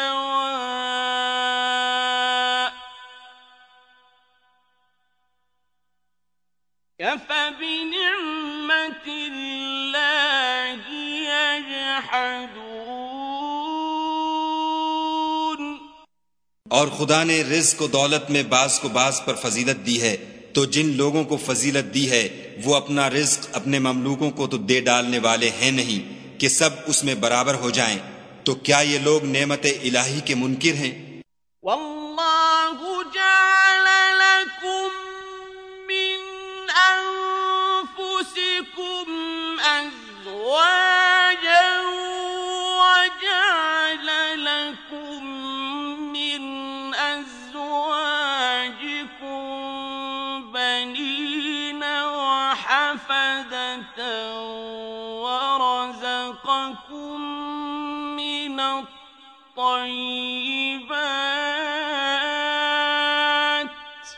سَوَاءٌ أَفَبِنِعْمَةِ اللَّهِ يَجْحَدُونَ। और खुदा ने रिज़्क़ और दौलत में बाज को बाज पर फजीलत दी है, तो जिन लोगों को फजीलत दी है वो अपना रिज़्क़ अपने ममलूकों को तो दे डालने वाले हैं नहीं कि सब उसमें बराबर हो जाएं। तो क्या ये लोग नेमत इलाही के मुनकिर हैं? वल्लाहु जअल लकुम मिन अनफुसिकुम अज़वाजन वजअल लकुम मिन अज़वाजिकुम बनीन वहफदतन वरज़क़कुम मिन الطيبات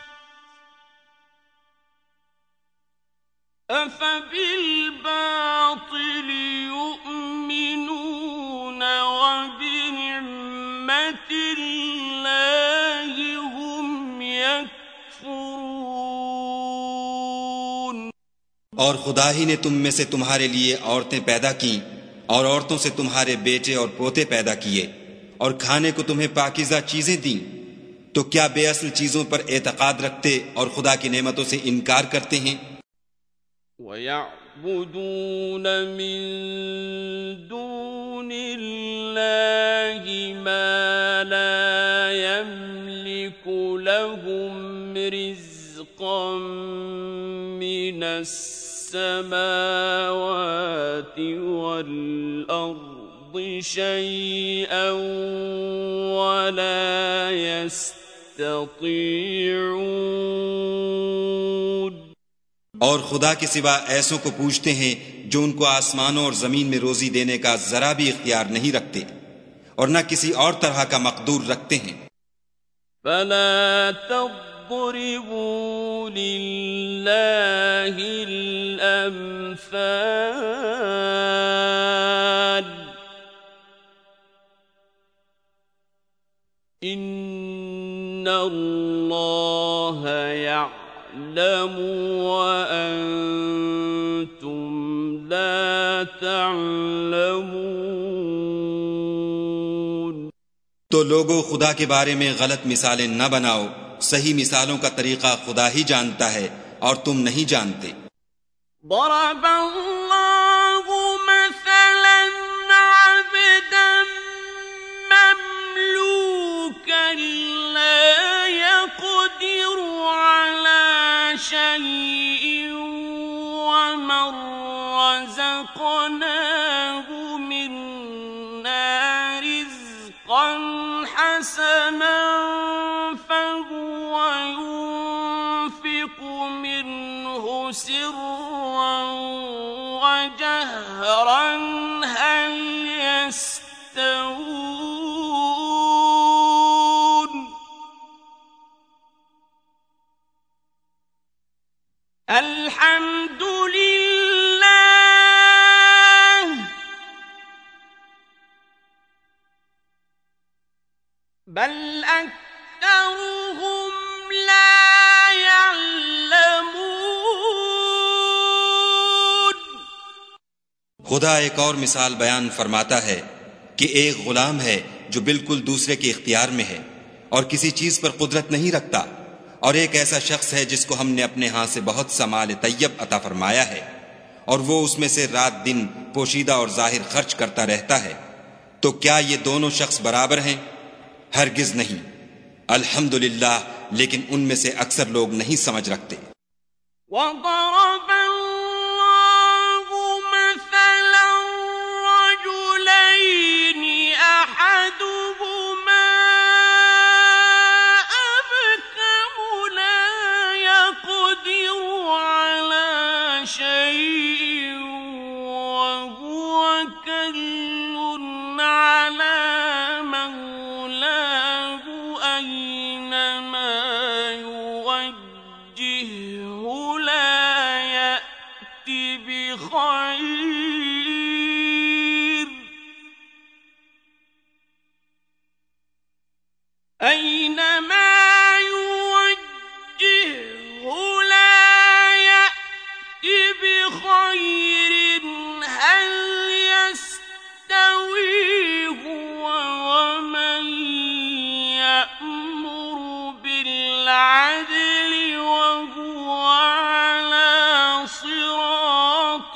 أفبالباطل يؤمنون وبنعمة الله هم يكفرون। और खुदा ही ने तुम में से तुम्हारे लिए औरतें पैदा की और औरतों से तुम्हारे बेटे और पोते पैदा किए और खाने को तुम्हें पाकीज़ा चीजें दी। तो क्या बेअसल चीजों पर एतकाद रखते और खुदा की नेमतों से इनकार करते हैं? وَيَعْبُدُونَ مِن دُونِ اللَّهِ مَا لَا يَمْلِكُ لَهُمْ رِزْقًا مِّنَ السَّمَاوَاتِ وَالْأَرْضِ شَيْئًا وَلَا يَسْتَطِيعُونَ يستطيعون और खुदा के सिवा ऐसों को पूछते हैं जो उनको आसमानों और जमीन में रोजी देने का जरा भी इख्तियार नहीं रखते और न किसी और तरह का मकदूर रखते हैं। فلا تضربوا لله الأمثال إن الله يعلم وأنتم لا تعلمون। तो लोगों खुदा के बारे में गलत मिसालें न बनाओ, सही मिसालों का तरीका खुदा ही जानता है और तुम नहीं जानते। ضرب الله مثلا عبدا مملوكا لا يقدر على شيء ومن رزقناه منا رزقا حسنا فهو ينفق منه سرا وجهرا هل يستوون الحمد لله بل أكثرهم لا يعلمون। खुदा एक और मिसाल बयान फरमाता है कि एक गुलाम है जो बिल्कुल दूसरे के इख्तियार में है और किसी चीज पर कुदरत नहीं रखता, और एक ऐसा शख्स है जिसको हमने अपने हाथ से बहुत सा माल तैयब अता फरमाया है और वो उसमें से रात दिन पोशीदा और जाहिर खर्च करता रहता है। तो क्या ये दोनों शख्स बराबर हैं? हरगिज नहीं। अल्हम्दुलिल्लाह, लेकिन उनमें से अक्सर लोग नहीं समझ रखते। وضرب الله مثلا رجلين أحدهما أبكم لا يقدر على شيء وهو كل على مولاه أينما يوجهه لا يأتي بخير أينما يوجهه لا يأتي بخير هل يستوي هو ومن يأمر بالعدل وهو على صراط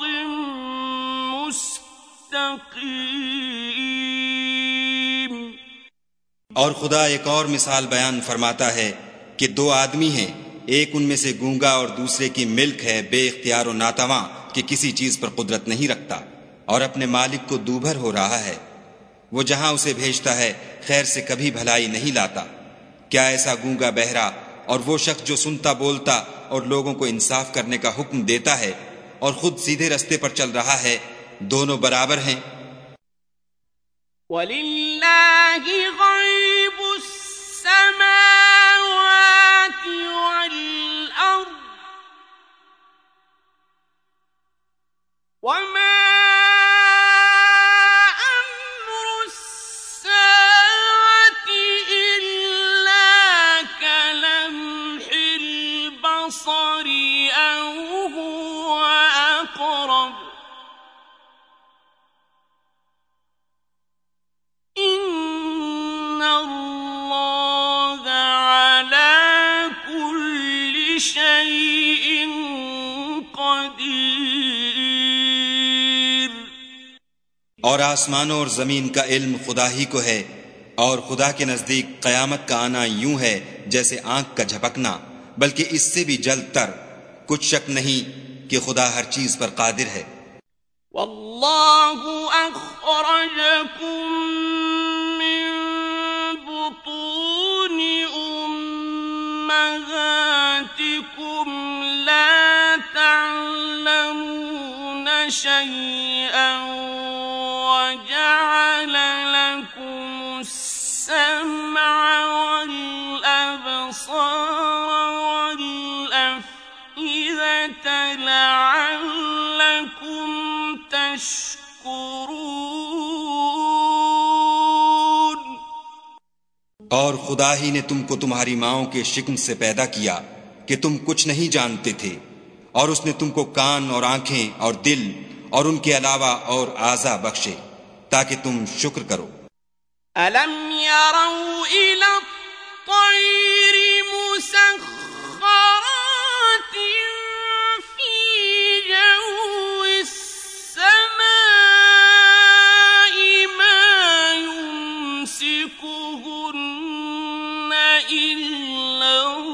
مستقيم। और खुदा एक और मिसाल बयान फरमाता है कि दो आदमी हैं, एक उनमें से गूंगा और दूसरे की मिल्क है बेइख्तियार और नातवा कि किसी चीज पर कुदरत नहीं रखता और अपने मालिक को दूभर हो रहा है। वो जहां उसे भेजता है खैर से कभी भलाई नहीं लाता। क्या ऐसा गूंगा बहरा और वो शख्स जो सुनता बोलता और लोगों को इंसाफ करने का हुक्म देता है और खुद सीधे रास्ते पर चल रहा है, दोनों बराबर हैं? वलिल्लाहि गैबु अस्समावाति वल अर्द वमा अम्रु अस्साअति इल्ला कलम्हिल बसरि औ हुव अक़रब और आसमानों और जमीन का इल्म खुदा ही को है, और खुदा के नजदीक कयामत का आना यूं है जैसे आंख का झपकना, बल्कि इससे भी जल्दतर। कुछ शक नहीं कि खुदा हर चीज पर कादिर है। वल्लाहु अखरजकुम मिन बुतूनि أمهاتكم لا تعلمون شيئا وجعل لكم السمع والأبصار والأفئدة لعلكم تشكرون. और खुदा ही ने तुमको तुम्हारी माओं के शिकम से पैदा किया कि तुम कुछ नहीं जानते थे, और उसने तुमको कान और आंखें और दिल और उनके अलावा और आज़ा बख्शे ताकि तुम शुक्र करो। अलम यरौ इला الطير مسخرات في جو السماء ما يمسكهن إلا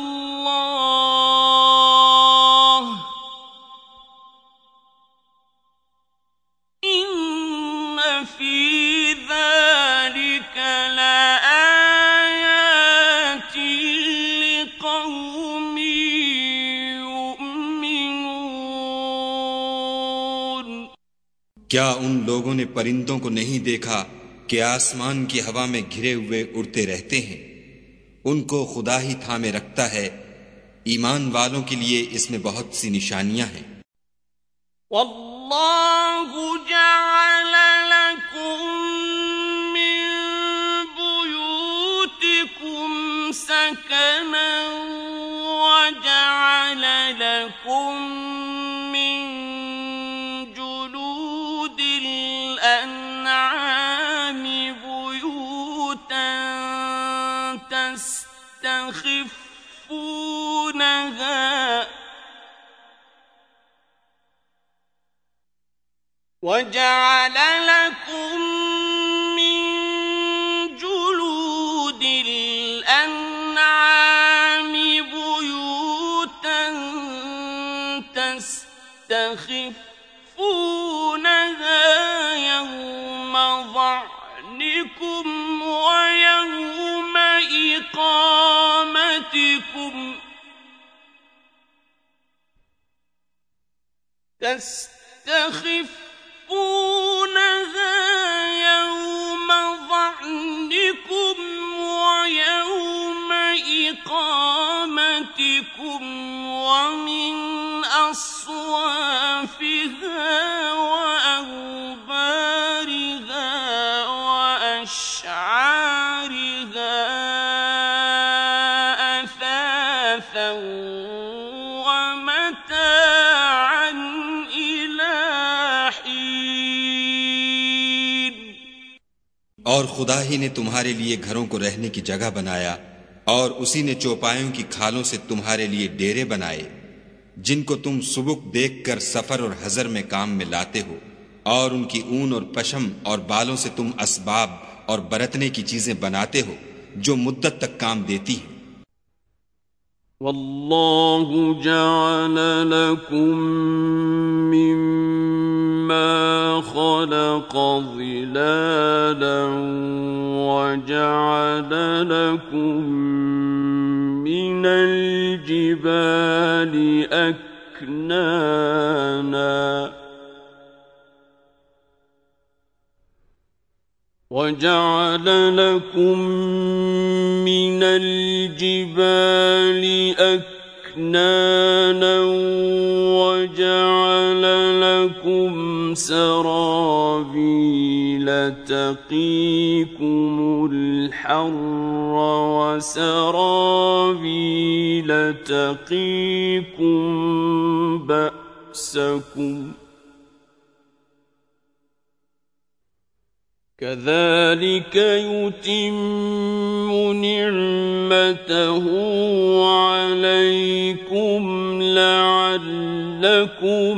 الله إن في ذلك لآيات لقوم يؤمنون. क्या उन लोगों ने परिंदों को नहीं देखा कि आसमान की हवा में घिरे हुए उड़ते रहते हैं? उनको खुदा ही थामे रखता है। ईमान वालों के लिए इसमें बहुत सी निशानियां हैं। वल्लाहु जअल लकुम मिन बुयूतिकुम सकनन वजअल लकुम मिन जुलूदिल अन्आमि बुयूतन तस्तखिफूनहा وَجَعَلَ لَكُم مِّن جُلُودِ الْأَنْعَامِ بُيُوتًا تَسْتَخِفُّونَهَا يَوْمَ ظَعْنِكُمْ وَيَوْمَ إِقَامَتِكُمْ تستخفونها يوم ظعنكم ويوم إقامتكم ومن أصوافها وأوبارها وأشعارها أثاثا ومتاعا إلى حين. और खुदा ही ने तुम्हारे लिए घरों को रहने की जगह बनाया, और उसी ने चौपायों की खालों से तुम्हारे लिए डेरे बनाए जिनको तुम सुबुक देखकर सफर और हजर में काम में लाते हो, और उनकी ऊन और पशम और बालों से तुम असबाब और बरतने की चीजें बनाते हो जो मुद्दत तक काम देती हैं। वल्लाहु जअल लकुम मिम्मा खलक़ ज़िलालन वजअल लकुम मिनल जिबालि अक्नाना وَجَعَلَ لَكُم مِّنَ الْجِبَالِ أَكْنَانًا وَجَعَلَ لَكُمْ سَرَابِيلَ تَقِيكُمُ الْحَرَّ وَسَرَابِيلَ تَقِيكُم بَأْسَكُمْ كذلك يتم نعمته عليكم لعلكم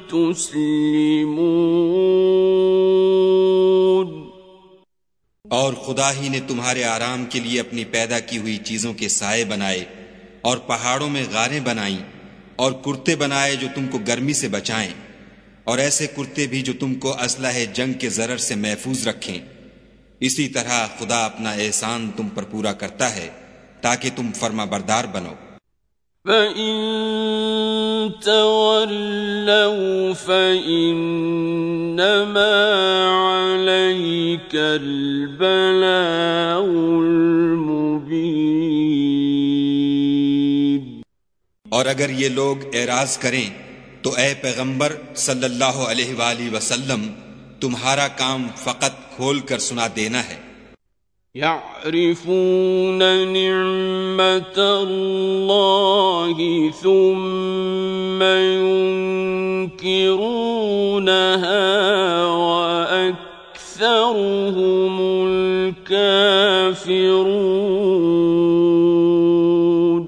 تسلمون. और खुदा ही ने तुम्हारे आराम के लिए अपनी पैदा की हुई चीजों के साए बनाए, और पहाड़ों में गारें बनाई, और कुर्ते बनाए जो तुमको गर्मी से बचाएं, और ऐसे कुर्ते भी जो तुमको असलहे जंग के जरर से महफूज रखें। इसी तरह खुदा अपना एहसान तुम पर पूरा करता है ताकि तुम फर्माबरदार बनो। فإن تولوا فإنما عليك البلاغ المبين। और अगर ये लोग एराज करें तो ए पैगंबर सल्लल्लाहु अलैहि वसल्लम, तुम्हारा काम फकत खोल कर सुना देना है। يعرفون نعمة الله ثم ينكرونها وأكثرهم الكافرون।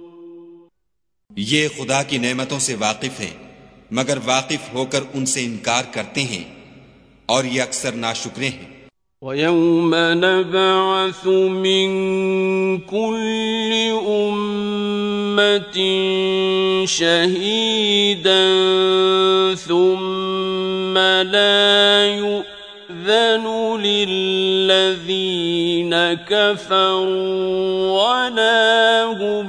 ये खुदा की नेमतों से वाकिफ हैं, मगर वाकिफ होकर उनसे इनकार करते हैं, और ये अक्सर नाशुक्रे हैं। وَيَوْمَ نَبْعَثُ مِنْ كُلِّ أُمَّةٍ شَهِيدًا ثُمَّ لَا يُؤْذَنُ لِلَّذِينَ كَفَرُوا وَلَا هُمْ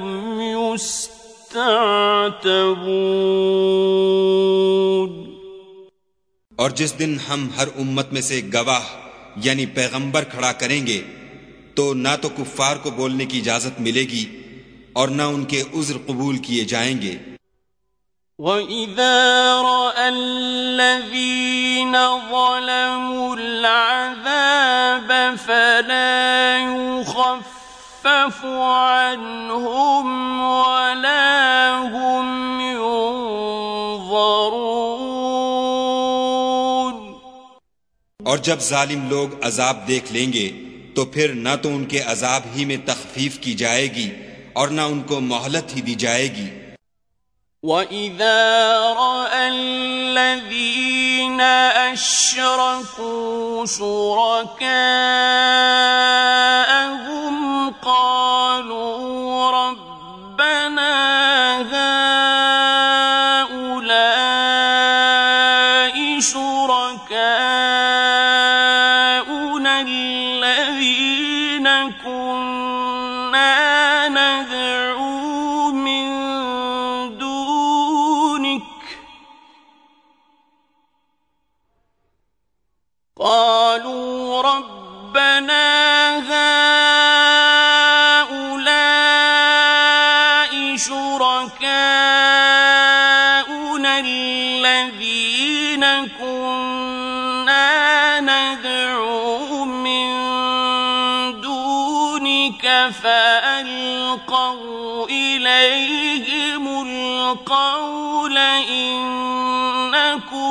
يُسْتَعْتَبُونَ। और जिस दिन हम हर उम्मत में से गवाह यानी पैगंबर खड़ा करेंगे तो ना तो कुफ्फार को बोलने की इजाजत मिलेगी और ना उनके उज़्र कबूल किए जाएंगे। وَإِذَا رَأَى الَّذِينَ ظَلَمُوا الْعَذَابَ فَلَا يُخَفَّفُ عَنْهُمْ وَلَا هُمْ يُنظَرُونَ। और जब जालिम लोग अजाब देख लेंगे तो फिर न तो उनके अजाब ही में तखफीफ की जाएगी और न उनको मोहलत ही दी जाएगी। وَإِذَا رَأَى الَّذِينَ أَشْرَكُوا شُرَكَاءَهُمْ قَالُوا رَبَّنَا هَؤُلَاءِ شُرَكَاؤُنَا الَّذِينَ كُنَّا نَدْعُو مِن دُونِكَ قَالُوا رَبَّنَا هَؤُلَاءِ شُرَكَاؤُنَا الَّذِينَ كُنَّا نَدْعُو مِن دُونِكَ فَأَلْقَوْا إِلَيْهِمُ الْقَوْلَ إِنَّكُمْ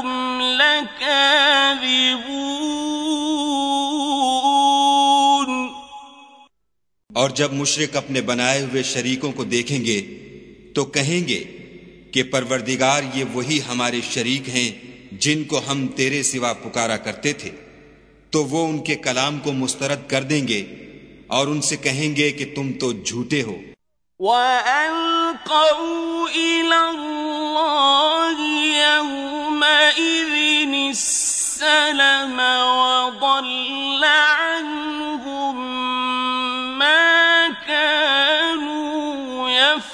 لَكَاذِبُونَ। और जब मुशरिक अपने बनाए हुए शरीकों को देखेंगे तो कहेंगे कि परवरदिगार, ये वही हमारे शरीक हैं जिनको हम तेरे सिवा पुकारा करते थे। तो वो उनके कलाम को मुस्तरद कर देंगे और उनसे कहेंगे कि तुम तो झूठे हो। وَأَلْقَوْا إِلَى اللَّهِ يَوْمَئِذٍ السَّلَمَ وَضَلَّ عَنْهُمْ مَا كَانُوا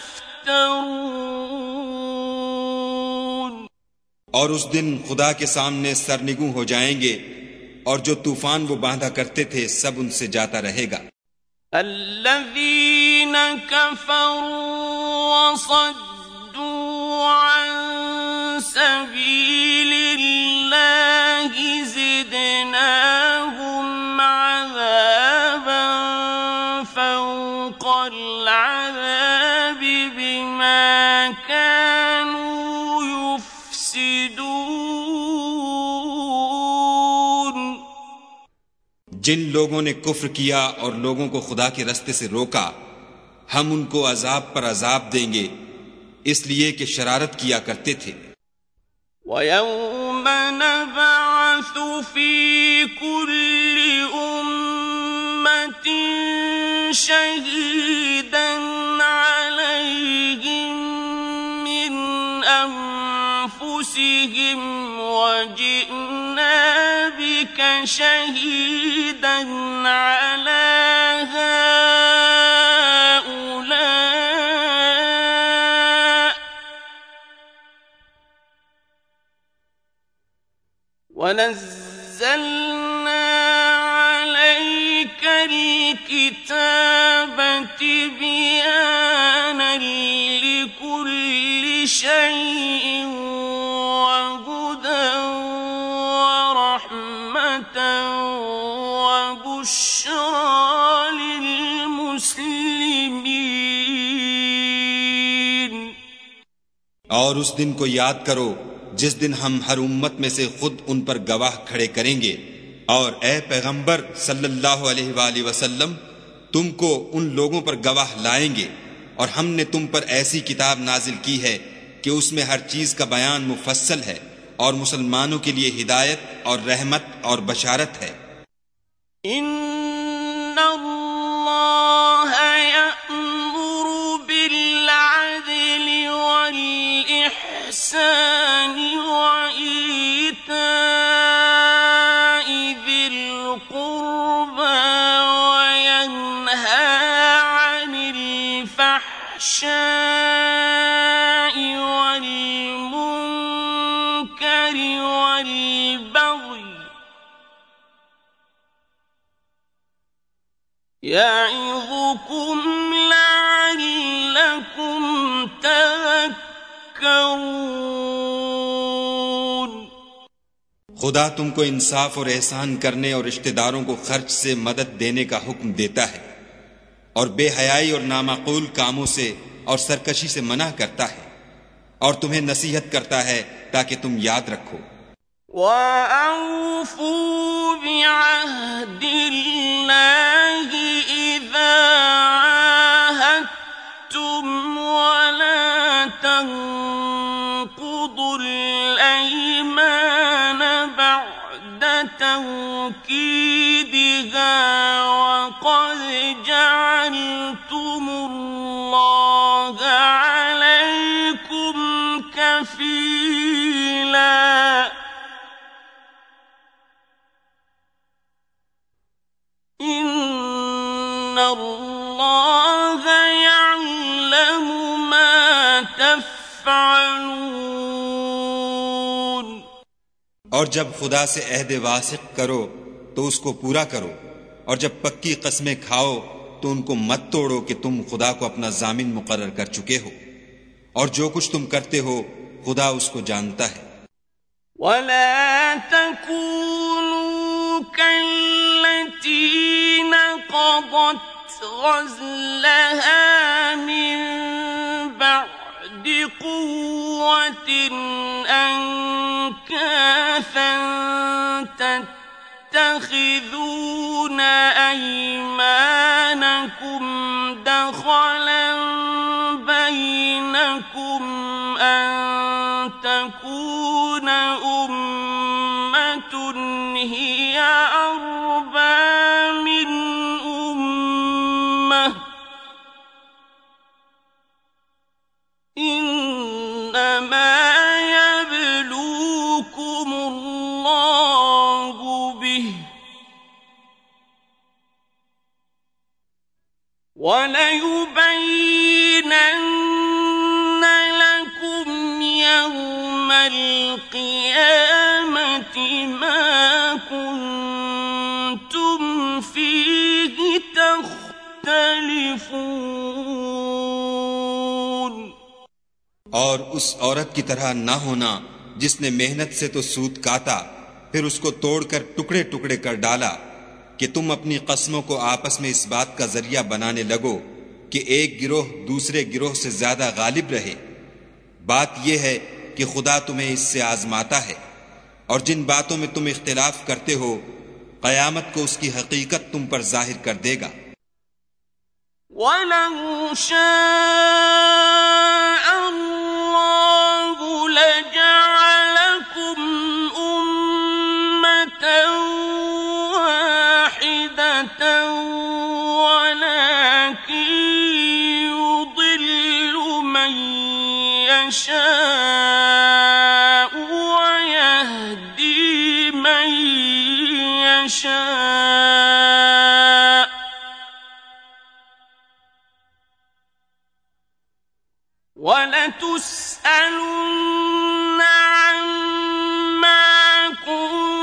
يَفْتَرُونَ। और उस दिन खुदा के सामने सरनिगू हो जाएंगे और जो तूफान वो बांधा करते थे सब उनसे जाता रहेगा। الذين كفروا وصدوا عن سبيل الله زدناهم عذابا فوق العذاب بما كانوا يفسدون। जिन लोगों ने कुफ्र किया और लोगों को खुदा के रास्ते से रोका, हम उनको अजाब पर अजाब देंगे इसलिए कि शरारत किया करते थे। وَيَوْمَ نَبْعَثُ فِي كُلِّ أُمَّةٍ شَهِيدًا عَلَيْهِمْ مِنْ أَنفُسِهِمْ وَجِئْنَا بِكَ شَهِيدًا عَلَى هَؤُلَاءِ وَنَزَّلْنَا عَلَيْكَ الْكِتَابَ تِبْيَانًا لِكُلِّ شَيْءٍ وَهُدًى وَرَحْمَةً وَبُشْرَى لِلْمُسْلِمِينَ। और उस दिन को याद करो जिस दिन हम हर उम्मत में से खुद उन पर गवाह खड़े करेंगे, और ए पैगंबर सल्लल्लाहु अलैहि वसल्लम, तुमको उन लोगों पर गवाह लाएंगे, और हमने तुम पर ऐसी किताब नाजिल की है कि उसमें हर चीज का बयान मुफस्सल है और मुसलमानों के लिए हिदायत और रहमत और बशारत है। इन्नल्लाह यअमुरु बिल-अदलि वल-इहसानि वईताइ ज़िल-क़ुर्बा वयन्हा अनिल-फ़हशाइ वल-मुनकरि वल-बग़य यअज़ुकुम लअल्लकुम तज़क्करून। खुदा तुमको इंसाफ और एहसान करने और रिश्तेदारों को खर्च से मदद देने का हुक्म देता है, और बेहयाई और नामाकूल कामों से और सरकशी से मना करता है, और तुम्हें नसीहत करता है ताकि तुम याद रखो। वअऊफू बिअहदिल्लाहि इज़ा आहदतुम वला तंकुदुल अयमान बअद तौकीदिहा वक़द जअलतुमुल्लाहा अलैकुम कफीला। इन्नल्लाह यअलमु मा तफ़अलून। और जब खुदा से अहद वासिक करो तो उसको पूरा करो, और जब पक्की कस्में खाओ तो उनको मत तोड़ो कि तुम खुदा को अपना जामिन मुकर्रर कर चुके हो, और जो कुछ तुम करते हो खुदा उसको जानता है। वला तकूनू कल्लती नक़दत गज़लहा मिन बअदि क़ुव्वतिन अंकासन तत्तखिज़ून अयमानकुम दख़लन बैनकुम अन तकून उम्मतुन हिय अर्बा मिन उम्मह इन्नमा यब्लूकुमुल्लाहु बिहि वलयुबय्यिनन्न लकुम यौमल क़ियामति मा कुन्तुम फ़ीहि तख़्तलिफ़ून। और उस औरत की तरह ना होना जिसने मेहनत से तो सूत काता, फिर उसको तोड़कर टुकड़े टुकड़े कर डाला, कि तुम अपनी कस्मों को आपस में इस बात का जरिया बनाने लगो कि एक गिरोह दूसरे गिरोह से ज्यादा गालिब रहे। बात यह है कि खुदा तुम्हें इससे आजमाता है, और जिन बातों में तुम इख्तिलाफ करते हो कयामत को उसकी हकीकत तुम पर जाहिर कर देगा। वलौ शाअ अल्लाहु लजअलकुम उम्मतन वाहिदतन वलाकिन युदिल्लु मन यशाअ वयहदी मन यशाअ वलतुस्अलुन्न अम्मा कुन्तुम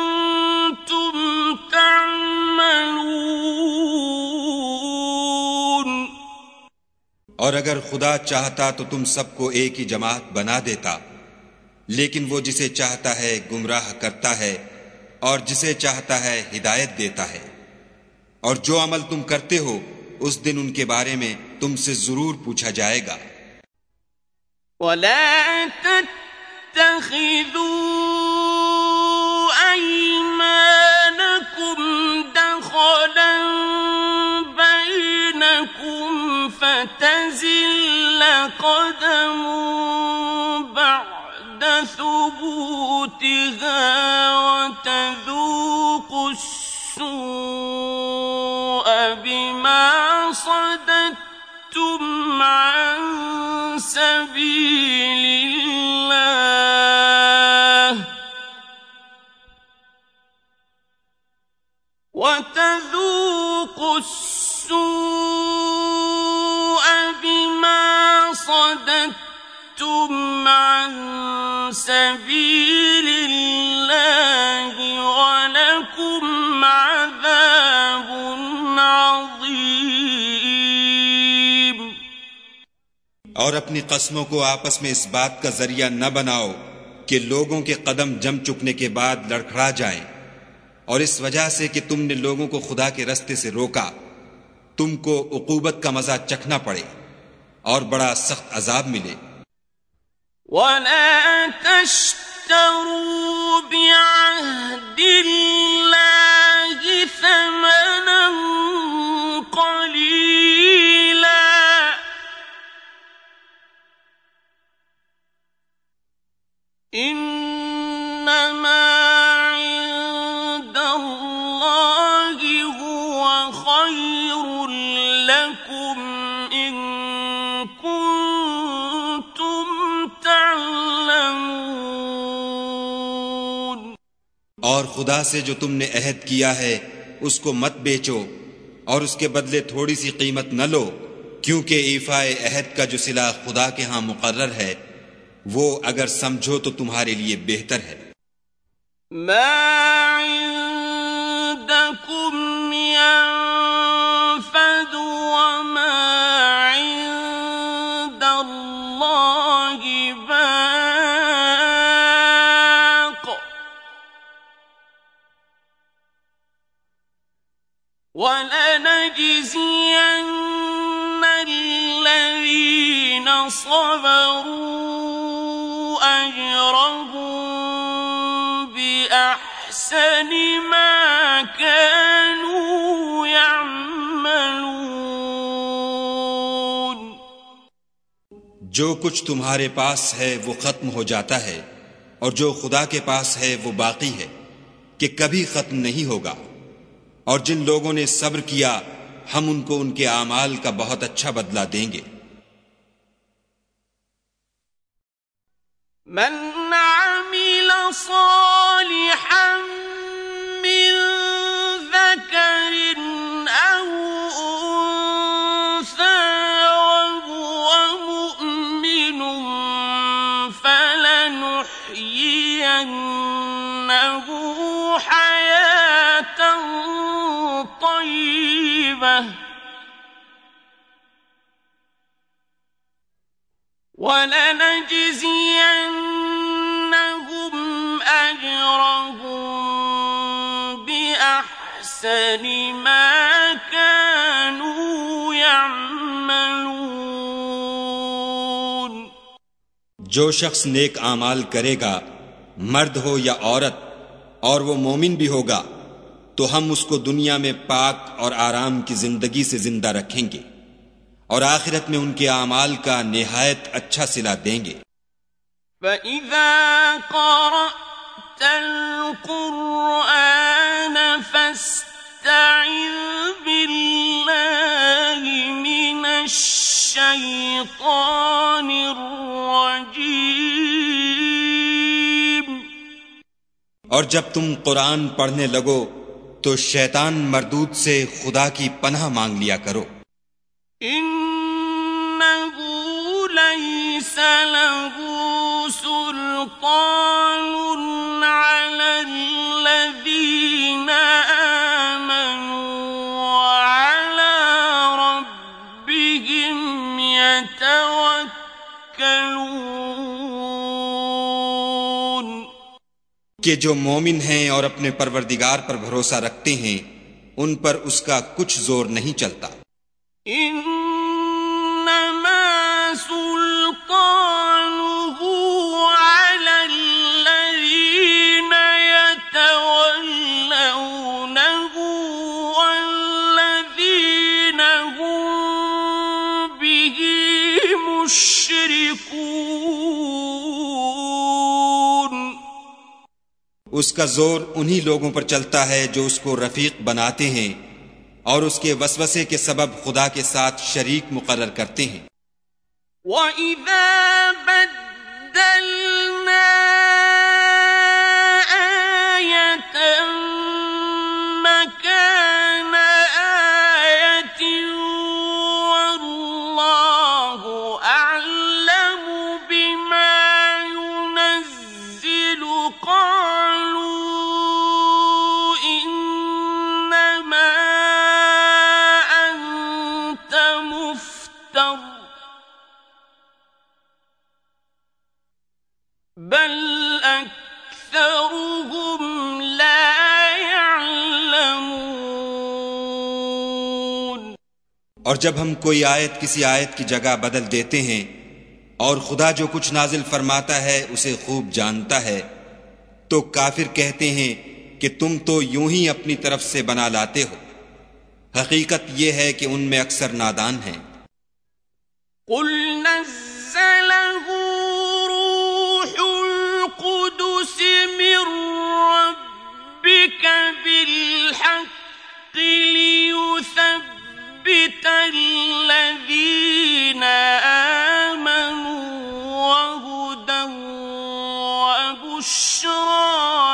और अगर खुदा चाहता तो तुम सबको एक ही जमात बना देता, लेकिन वो जिसे चाहता है गुमराह करता है और जिसे चाहता है हिदायत देता है। और जो अमल तुम करते हो उस दिन उनके बारे में तुमसे जरूर पूछा जाएगा। वला तत्तखिदू अयमानकुम दखलन बैनकुम फतज़िल्ल क़दमुन बअद सुबूतिहा वतज़ूक़ुस्सूअ बिमा सदद्तुम अन सबीलिल्लाह वतज़ूक़ुस्सूअ बिमा सदद्तुम अन सबीलिल्लाह वलकुम अज़ाबुन अज़ीम। और अपनी कस्मों को आपस में इस बात का जरिया न बनाओ कि लोगों के कदम जम चुकने के बाद लड़खड़ा जाएं, और इस वजह से कि तुमने लोगों को खुदा के रास्ते से रोका, तुमको उकूबत का मजा चखना पड़े और बड़ा सख्त अजाब मिले। वला तश्तरू बिअहदिल्लाहि समनन क़लीला इन्नमा इंदल्लाहि हुवा खैरुल लकुम इन कुंतुम तअलमून। और खुदा से जो तुमने अहद किया है उसको मत बेचो और उसके बदले थोड़ी सी कीमत न लो, क्योंकि ईफाए अहद का जो सिला खुदा के यहां मुकर्रर है वो अगर समझो तो तुम्हारे लिए बेहतर है। मा इंदकुम यनफद व मा इंदल्लाहि बाक़ वलनजज़ियन्न الذين صبروا أجرهم بأحسن ما كانوا يعملون। जो कुछ तुम्हारे पास है वो खत्म हो जाता है और जो खुदा के पास है वो बाकी है कि कभी खत्म नहीं होगा। और जिन लोगों ने सब्र किया हम उनको उनके आमाल का बहुत अच्छा बदला देंगे। मन अमिल सालिहन मिन ज़करिन औ उन्सा वहुवा मुअमिनुन फलनुह्यियन्नहु हयातन तय्यिबह वलनजज़ियन्नहुम अजरहुम बिअहसन मा कानू यअमलून। जो शख्स नेक आमाल करेगा, मर्द हो या औरत, और वो मोमिन भी होगा, तो हम उसको दुनिया में पाक और आराम की जिंदगी से जिंदा रखेंगे और आखिरत में उनके आमाल का निहायत अच्छा सिला देंगे। فَإِذَا قَرَأْتَ الْقُرْآنَ فَاسْتَعِذْ بِاللَّهِ مِنَ الشَّيْطَانِ الرَّجِيمِ। और जब तुम कुरान पढ़ने लगो तो शैतान मरदूद से खुदा की पनाह मांग लिया करो। इन्नहु लैसा लहू सुल्तानुन अलल्लज़ीना आमनू व अला रब्बिहिम यतवक्कलून। कि जो मोमिन हैं और अपने परवरदिगार पर भरोसा रखते हैं उन पर उसका कुछ जोर नहीं चलता। इन्नमा सुल्तानुहु अलल्लज़ीना यतवल्लौनहु वल्लज़ीना हुम बिही मुश्रिकून। उसका जोर उन्हीं लोगों पर चलता है जो उसको रफीक बनाते हैं और उसके वसवसे के सबब खुदा के साथ शरीक मुकर्रर करते हैं। वइज़ा बद्दलना आयतन मकान आयतिन वल्लाहु अअलमु बिमा युनज़्ज़िलु क़ालू इन्नमा अंत मुफ्तर बल अक्सरुहुम ला यअलमून। और जब हम कोई आयत किसी आयत की जगह बदल देते हैं और खुदा जो कुछ नाजिल फरमाता है उसे खूब जानता है तो काफिर कहते हैं कि तुम तो यूं ही अपनी तरफ से बना लाते हो। हकीकत यह है कि उनमें अक्सर नादान हैं। कुल नज़्ज़लहु रूहुल कुदुस मिर रब्बिका बिल हक़्क़ि लियुसब्बितल्लज़ीना आमनू वहुदन वबुश्रा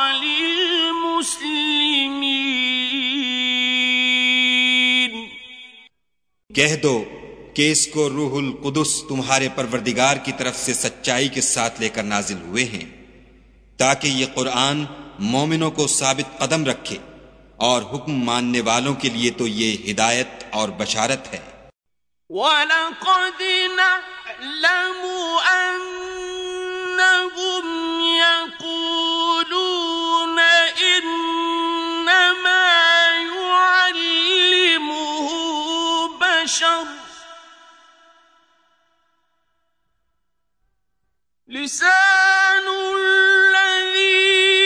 लिलमुस्लिमीन। कह दो कि इसको रूहुल कुदुस तुम्हारे परवरदिगार की तरफ से सच्चाई के साथ लेकर नाजिल हुए हैं ताकि ये कुरान मोमिनों को साबित कदम रखे और हुक्म मानने वालों के लिए तो ये हिदायत और बशारत है। वलक़द नअलमु अन्नहुम यक़ूलून इन्नमा युअल्लिमुहु बशर लिसानुल्लज़ी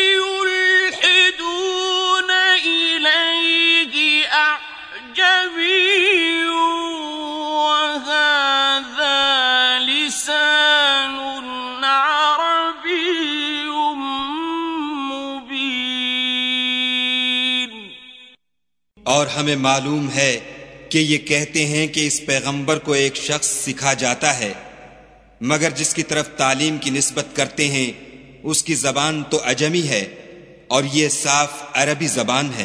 युल्हिदून इलैहि अअजमिय्युन वहाज़ा लिसानुन अरबिय्युन मुबीन। और हमें मालूम है कि ये कहते हैं कि इस पैगंबर को एक शख्स सिखा जाता है मगर जिसकी तरफ तालीम की निस्बत करते हैं उसकी जबान तो अजमी है और ये साफ अरबी जबान है।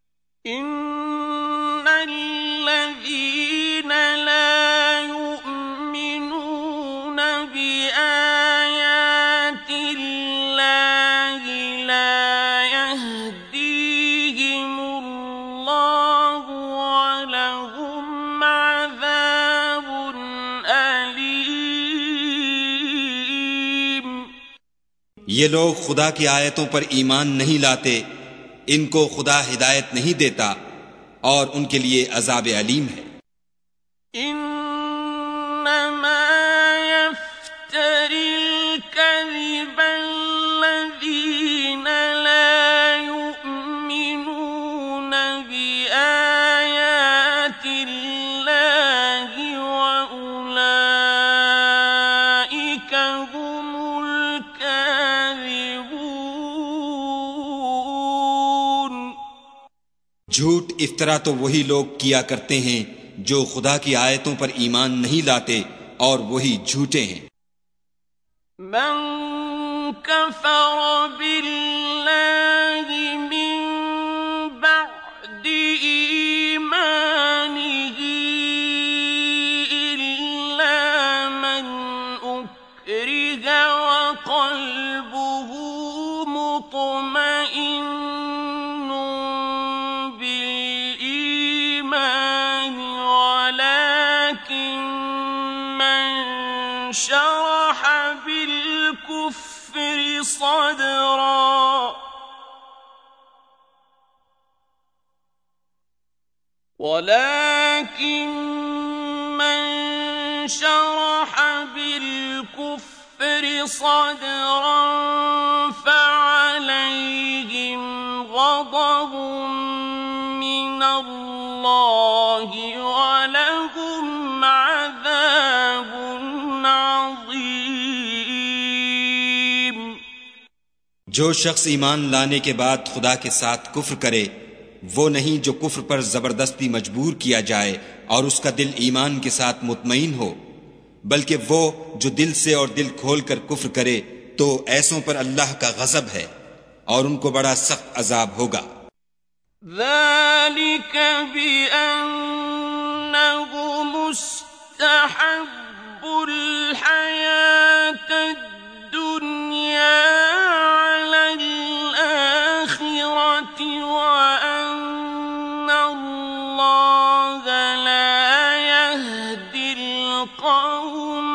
इन्नल्लज़ीन ला युमिनून बिआयातिल्लाहि ला यहदीहिमुल्लाहु वलहुम अज़ाबुन अलीम। ये लोग खुदा की आयतों पर ईमान नहीं लाते, इनको खुदा हिदायत नहीं देता और उनके लिए अजाब अलीम है। इन्नमा यफ्तरिल कज़िबल्लज़ीन ला युमिनून बिआयातिल्लाहि वउलाइका हुमुल काज़िबून। झूठ इफ्तरा तो वही लोग किया करते हैं जो खुदा की आयतों पर ईमान नहीं लाते और वही झूठे हैं। मन कफर बिल्लाहि मिन बअदि ईमानिही इल्ला मन उक्रिह वक़ल्बुहु मुत्मइन्नुन बिल-ईमान वलाकिन मन शरह बिल-कुफ्रि सदरा ولكن من شرح بالكفر صدرا فعليهم غضب من الله ولهم عذاب عظيم. जो शख्स ईमान लाने के बाद खुदा के साथ कुफ्र करे वो नहीं जो कुफ्र पर जबरदस्ती मजबूर किया जाए और उसका दिल ईमान के साथ मुतमईन हो, बल्कि वो जो दिल से और दिल खोलकर कुफ्र करे तो ऐसों पर अल्लाह का गजब है और उनको बड़ा सख्त अजाब होगा. ذلك بأنه مستحب الحياة الدنيا على الآخرة وأن الله لا يهدي القوم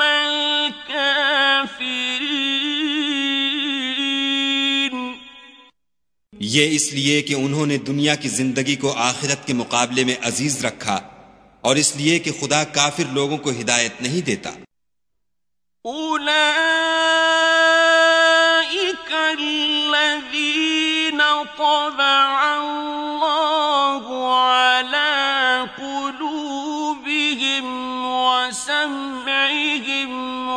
الكافرين. ये इसलिए कि उन्होंने दुनिया की जिंदगी को आखिरत के मुकाबले में अजीज रखा और इसलिए कि खुदा काफिर लोगों को हिदायत नहीं देता. أولئك الذين طبع الله على قلوبهم وسمعهم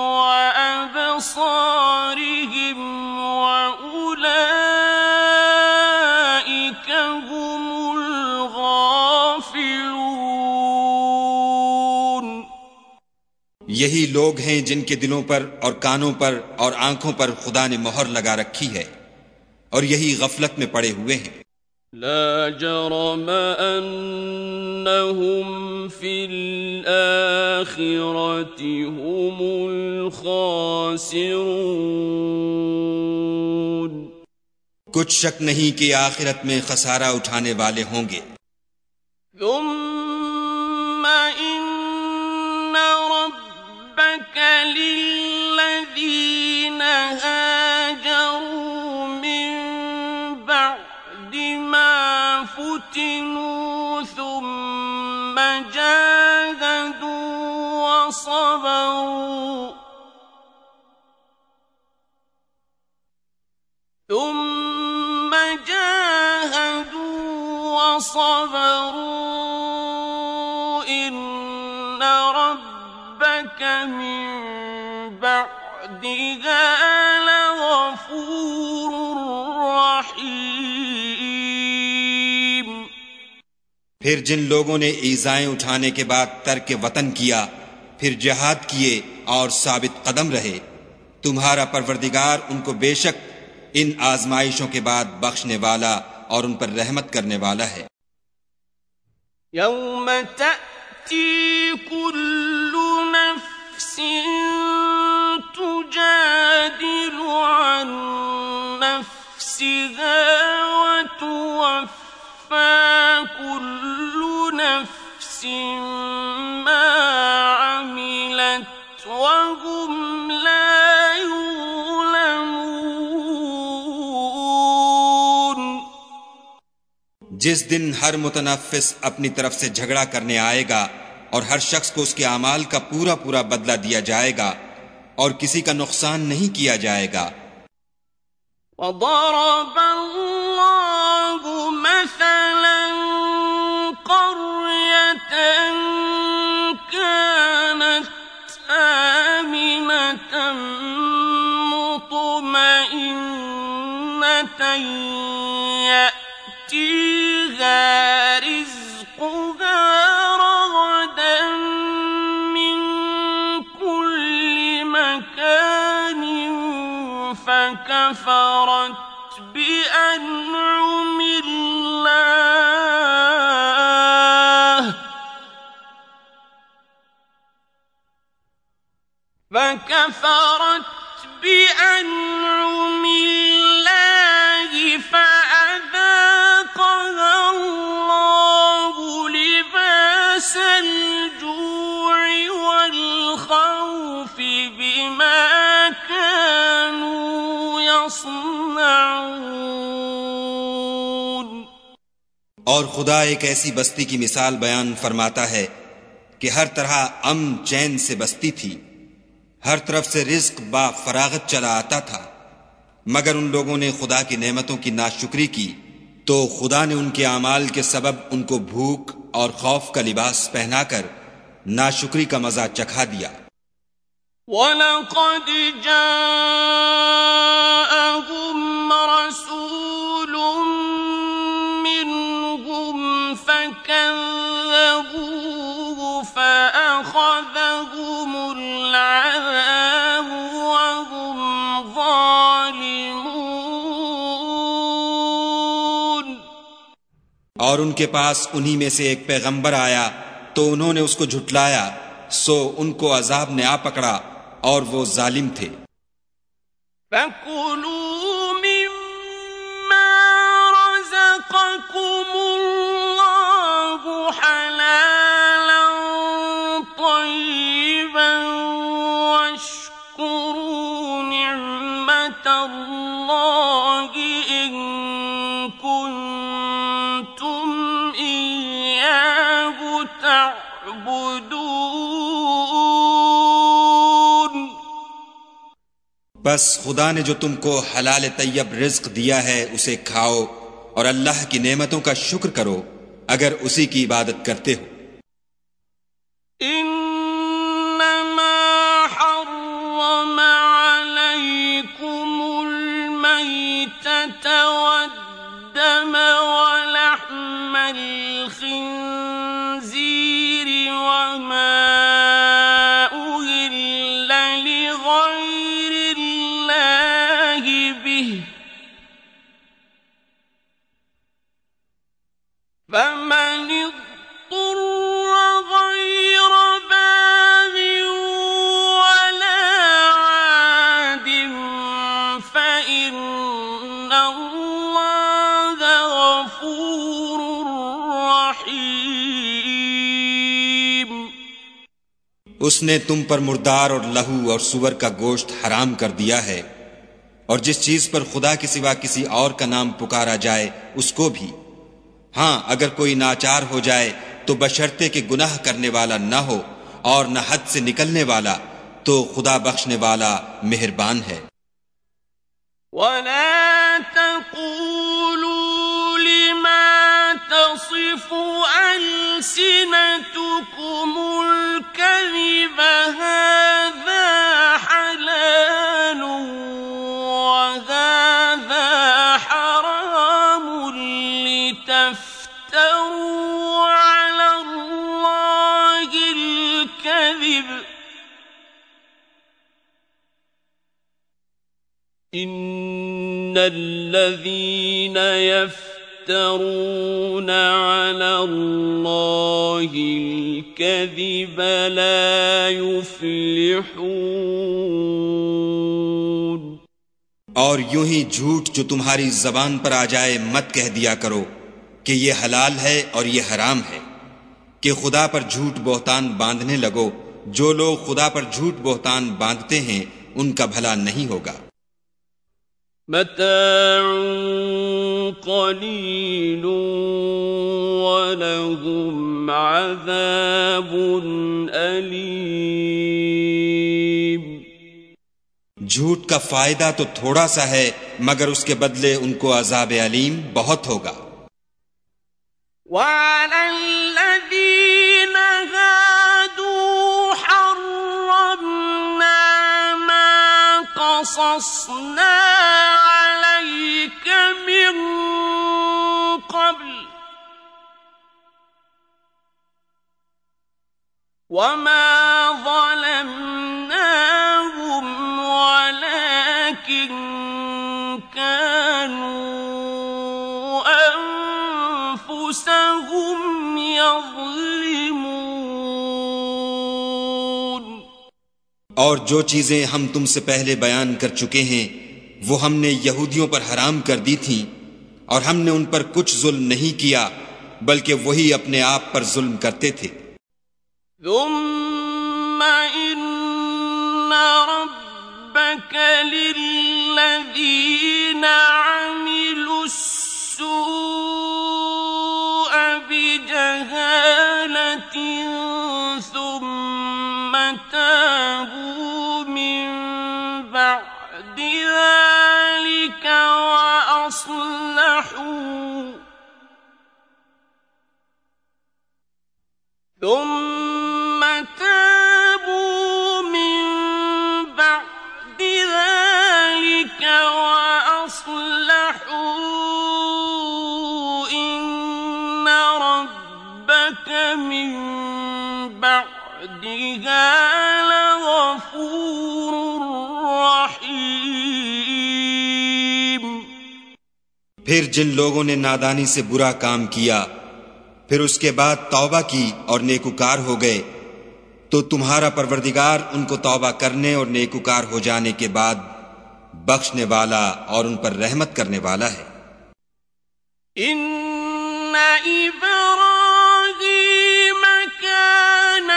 وأبصارهم وأولئك هم الغافلون. यही लोग हैं जिनके दिलों पर और कानों पर और आंखों पर खुदा ने मोहर लगा रखी है और यही गफलत में पड़े हुए हैं. لا جرم أنهم في الآخرة هم الخاسرون. कुछ शक नहीं कि आखिरत में खसारा उठाने वाले होंगे. ثم إن ربك للذين هاجروا من بعد ما فتنوا ثم جاهدوا وصبروا إن ربك من بعدها لغفور رحيم. फिर जिन लोगों ने ईज़ाएं उठाने के बाद तर्क वतन किया, फिर जिहाद किए और साबित कदम रहे, तुम्हारा परवरदिगार उनको बेशक इन आजमाइशों के बाद बख्शने वाला और उन पर रहमत करने वाला है. यौम तअती कुल्लु नफ्सिन तुजादिलु अन नफ्सिहा व तुवफ्फा कुल्लु नफ्सिन मा अमिलत व हुम ला युज़लमून. जिस दिन हर मुतनफ्फिस अपनी तरफ से झगड़ा करने आएगा और हर शख्स को उसके अमाल का पूरा पूरा बदला दिया जाएगा और किसी का नुकसान नहीं किया जाएगा. وضرب الله مثلا قرية كانت آمنة مطمئنة يأتيها رزقها رغدا من كل مكان فكفرت بأنعم الله فأذاقها الله لباس الجوع والخوف بما كانوا يصنعون. और खुदा एक ऐसी बस्ती की मिसाल बयान फरमाता है कि हर तरह अमन चैन से बसती थी, हर तरफ से रिज्क बा फरागत चला आता था, मगर उन लोगों ने खुदा की नेमतों की नाशुक्री की तो खुदा ने उनके अमाल के सबब उनको भूख और खौफ का लिबास पहनाकर नाशुक्री का मजा चखा दिया। वलक़द जाअहुम रसूलुम मिनहुम फकज़्ज़बूहु फअख़ज़हुमुल अज़ाबु वहुम ज़ालिमून। और उनके पास उन्हीं में से एक पैगंबर आया तो उन्होंने उसको झुटलाया, सो उनको अजाब ने आ पकड़ा और वो जालिम थे। फकुलू मिम्मा रज़क़कुमुल्लाहु हलालन तय्यिबन वश्कुरू निअमतल्लाहि इन कुंतुम इय्याहु तअबुदून। बस खुदा ने जो तुमको हलाल तैयब रिज्क दिया है उसे खाओ और अल्लाह की नेमतों का शुक्र करो अगर उसी की इबादत करते हो। इन्नमा हर्रम अलैकुमुल मैतत वद्दम वलहमल खिंज़ीर वमा उहिल्ल लिग़ैरिल्लाहि बिहि फमन اضطر غير باغ ولا عاد فإن الله غفور رحيم। उसने तुम पर मुर्दार और लहू और सुअर का गोश्त हराम कर दिया है और जिस चीज पर खुदा के सिवा किसी और का नाम पुकारा जाए उसको भी। हां, अगर कोई नाचार हो जाए तो बशर्ते कि गुनाह करने वाला न हो और न हद से निकलने वाला, तो खुदा बख्शने वाला मेहरबान है। वला तक़ूलू लिमा तसिफु अलसिनतुकुमुल कज़िब हाज़ा हलालुन वहाज़ा हरामुन लितफ्तरू अला अल्लाहिल कज़िब इन्नल्लज़ीन यफ्तरून अला अल्लाहिल कज़िब ला युफ्लिहून। और यूं ही झूठ जो तुम्हारी जबान पर आ जाए मत कह दिया करो कि ये हलाल है और ये हराम है, कि खुदा पर झूठ बोहतान बांधने लगो। जो लोग खुदा पर झूठ बोहतान बांधते हैं उनका भला नहीं होगा। मताउन क़लीलुन वलहुम अज़ाबुन अलीम। झूठ का फायदा तो थोड़ा सा है मगर उसके बदले उनको अज़ाब अलीम बहुत होगा। वअलल्लज़ीन हादू हर्रमना मा क़सस्ना अलैक मिन क़ब्ल वमा ज़लमनाहुम वलाकिन कानू अनफुसहुम यज़लिमून। और जो चीजें हम तुमसे पहले बयान कर चुके हैं वो हमने यहूदियों पर हराम कर दी थीं और हमने उन पर कुछ जुल्म नहीं किया बल्कि वही अपने आप पर जुल्म करते थे। ثم إن ربك للذين عملوا السوء ثم تابوا من بعد ذلك وأصلحوا إن ربك من بعدها لغفور رحيم. फिर जिन लोगों ने नादानी से बुरा काम किया फिर उसके बाद तौबा की और नेकुकार हो गए तो तुम्हारा परवरदिगार उनको तौबा करने और नेकुकार हो जाने के बाद बख्शने वाला और उन पर रहमत करने वाला है. इन्ना इब्राहीम कान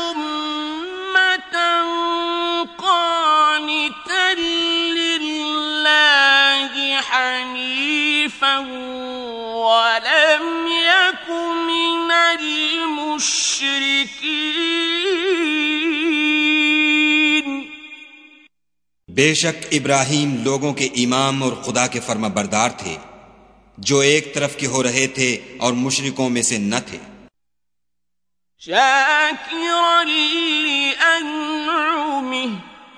उम्मतन क़ानितन लिल्लाहि हनीफन वलम यकु मिनल मुश्रिकीन. बेशक इब्राहीम लोगों के इमाम और खुदा के फर्मा बरदार थे जो एक तरफ के हो रहे थे और मुशरिकों में से न थे. शाकिरन लिअनउमिहि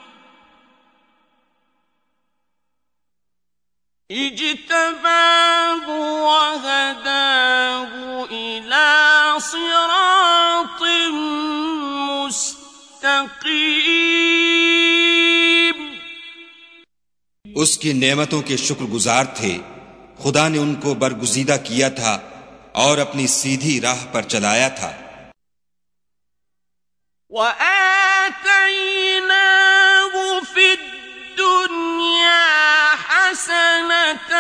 इज्तबाहु वहदाहु इला सिरातिन मुस्तकीम. उसकी नेमतों के शुक्रगुजार थे. खुदा ने उनको बरगुजीदा किया था और अपनी सीधी राह पर चलाया था. وآتيناه في الدنيا حسنة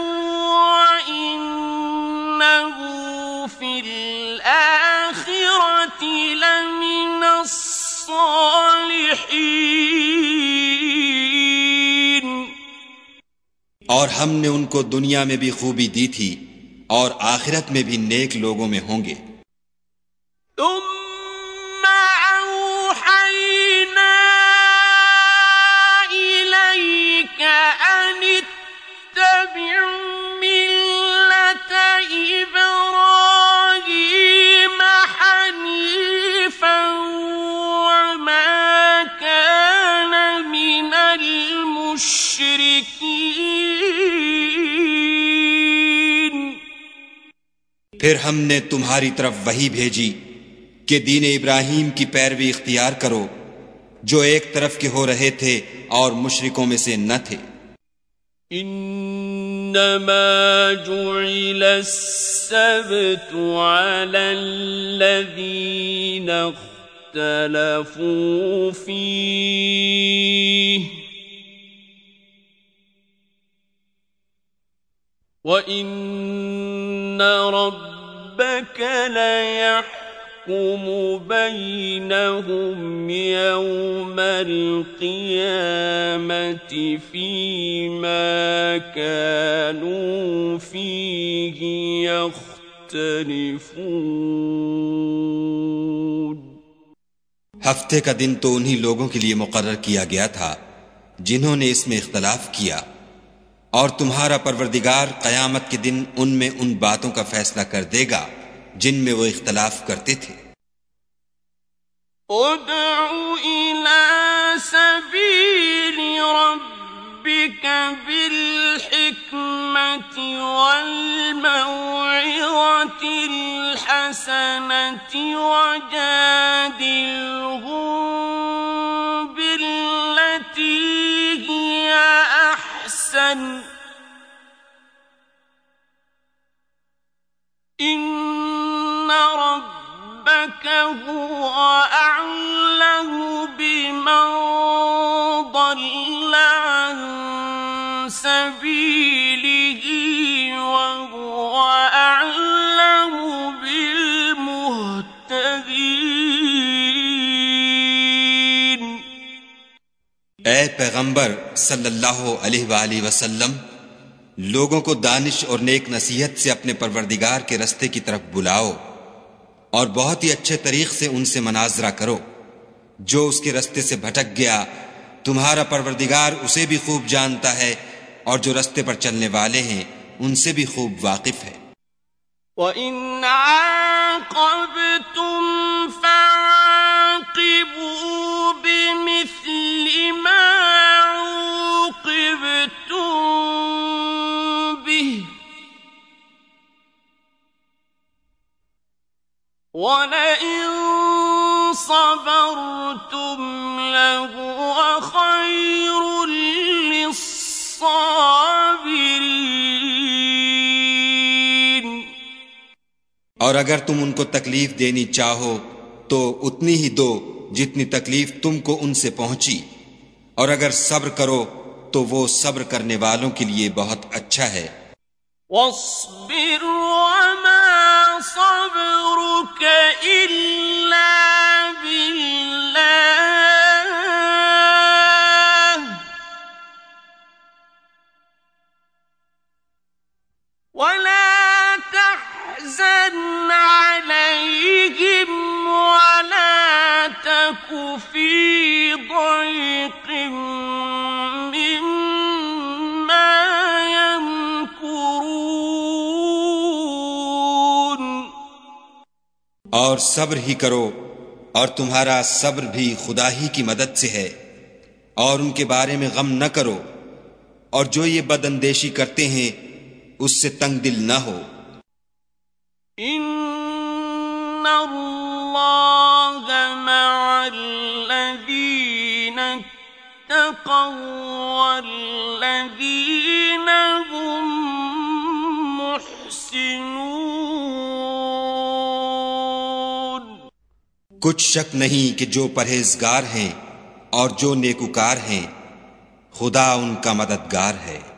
وإنه في الآخرة لمن الصالحين. और हमने उनको दुनिया में भी खूबी दी थी और आखिरत में भी नेक लोगों में होंगे. ثم أوحينا إليك أن اتبع ملة إبراهيم حنيفا وما كان من المشركين. फिर हमने तुम्हारी तरफ वही भेजी कि दीन इब्राहीम की पैरवी इख्तियार करो जो एक तरफ के हो रहे थे और मुशरिकों में से न थे. इन्नमा जुइल अस्सब्तु अला अल्लज़ीना इख्तलफू फीह व इन्न रब्बक लयहकुमु बैनहुम यौमल क़ियामति फ़ीमा कानू फ़ीहि यख्तलिफ़ून. हफ्ते का दिन तो उन्हीं लोगों के लिए मुकर्रर किया गया था जिन्होंने इसमें इख्तलाफ किया और तुम्हारा परवरदिगार क़यामत के दिन उनमें उन बातों का फैसला कर देगा जिनमें वो इख्तलाफ करते थे. उदउ इला सबील रब्बिक बिल हिकमति वल मौइज़तिल हसनति वजादिलहुम बिल्लती हिया अहसन इन्न रब्बक हुवा अअलमु बिमन ضل अन सबीलिही व हुवा अअलमु बिलमुहतदीन. ए पैगंबर सल्लल्लाहु अलैहि वसल्लम लोगों को दानिश और नेक नसीहत से अपने परवरदिगार के रस्ते की तरफ बुलाओ और बहुत ही अच्छे तरीक से उनसे मनाजरा करो। जो उसके रास्ते से भटक गया तुम्हारा परवरदिगार उसे भी खूब जानता है, और जो रास्ते पर चलने वाले हैं उनसे भी खूब वाकिफ है। وَإِنْ عَاقَبْتُمْ فَعَاقِبُوا بِمِثْلِ مَا عُوقِبْتُمْ بِهِ وَلَئِنْ صَبَرْتُمْ لَهُوَ خَيْرٌ لِلصَّابِرِينَ। और अगर तुम उनको तकलीफ देनी चाहो तो उतनी ही दो जितनी तकलीफ तुमको उनसे पहुंची, और अगर सब्र करो तो वो सब्र करने वालों के लिए बहुत अच्छा है। وَاصْبِرْ وَمَا صَبْرُكَ إِلَّا بِاللَّهِ وَلَا تَحْزَنْ عَلَيْهِمْ وَلَا تَكُ فِي ضَيْقٍ مِّمَّا يَمْكُرُونَ। और सब्र ही करो, और तुम्हारा सब्र भी खुदा ही की मदद से है, और उनके बारे में गम न करो, और जो ये बदअंदेशी करते हैं उससे तंग दिल न हो। إِنَّ اللَّهَ مَعَ الَّذِينَ اتَّقَوْا وَالَّذِينَ هُم محسنون। कुछ शक नहीं कि जो परहेजगार हैं और जो नेकुकार हैं खुदा उनका मददगार है।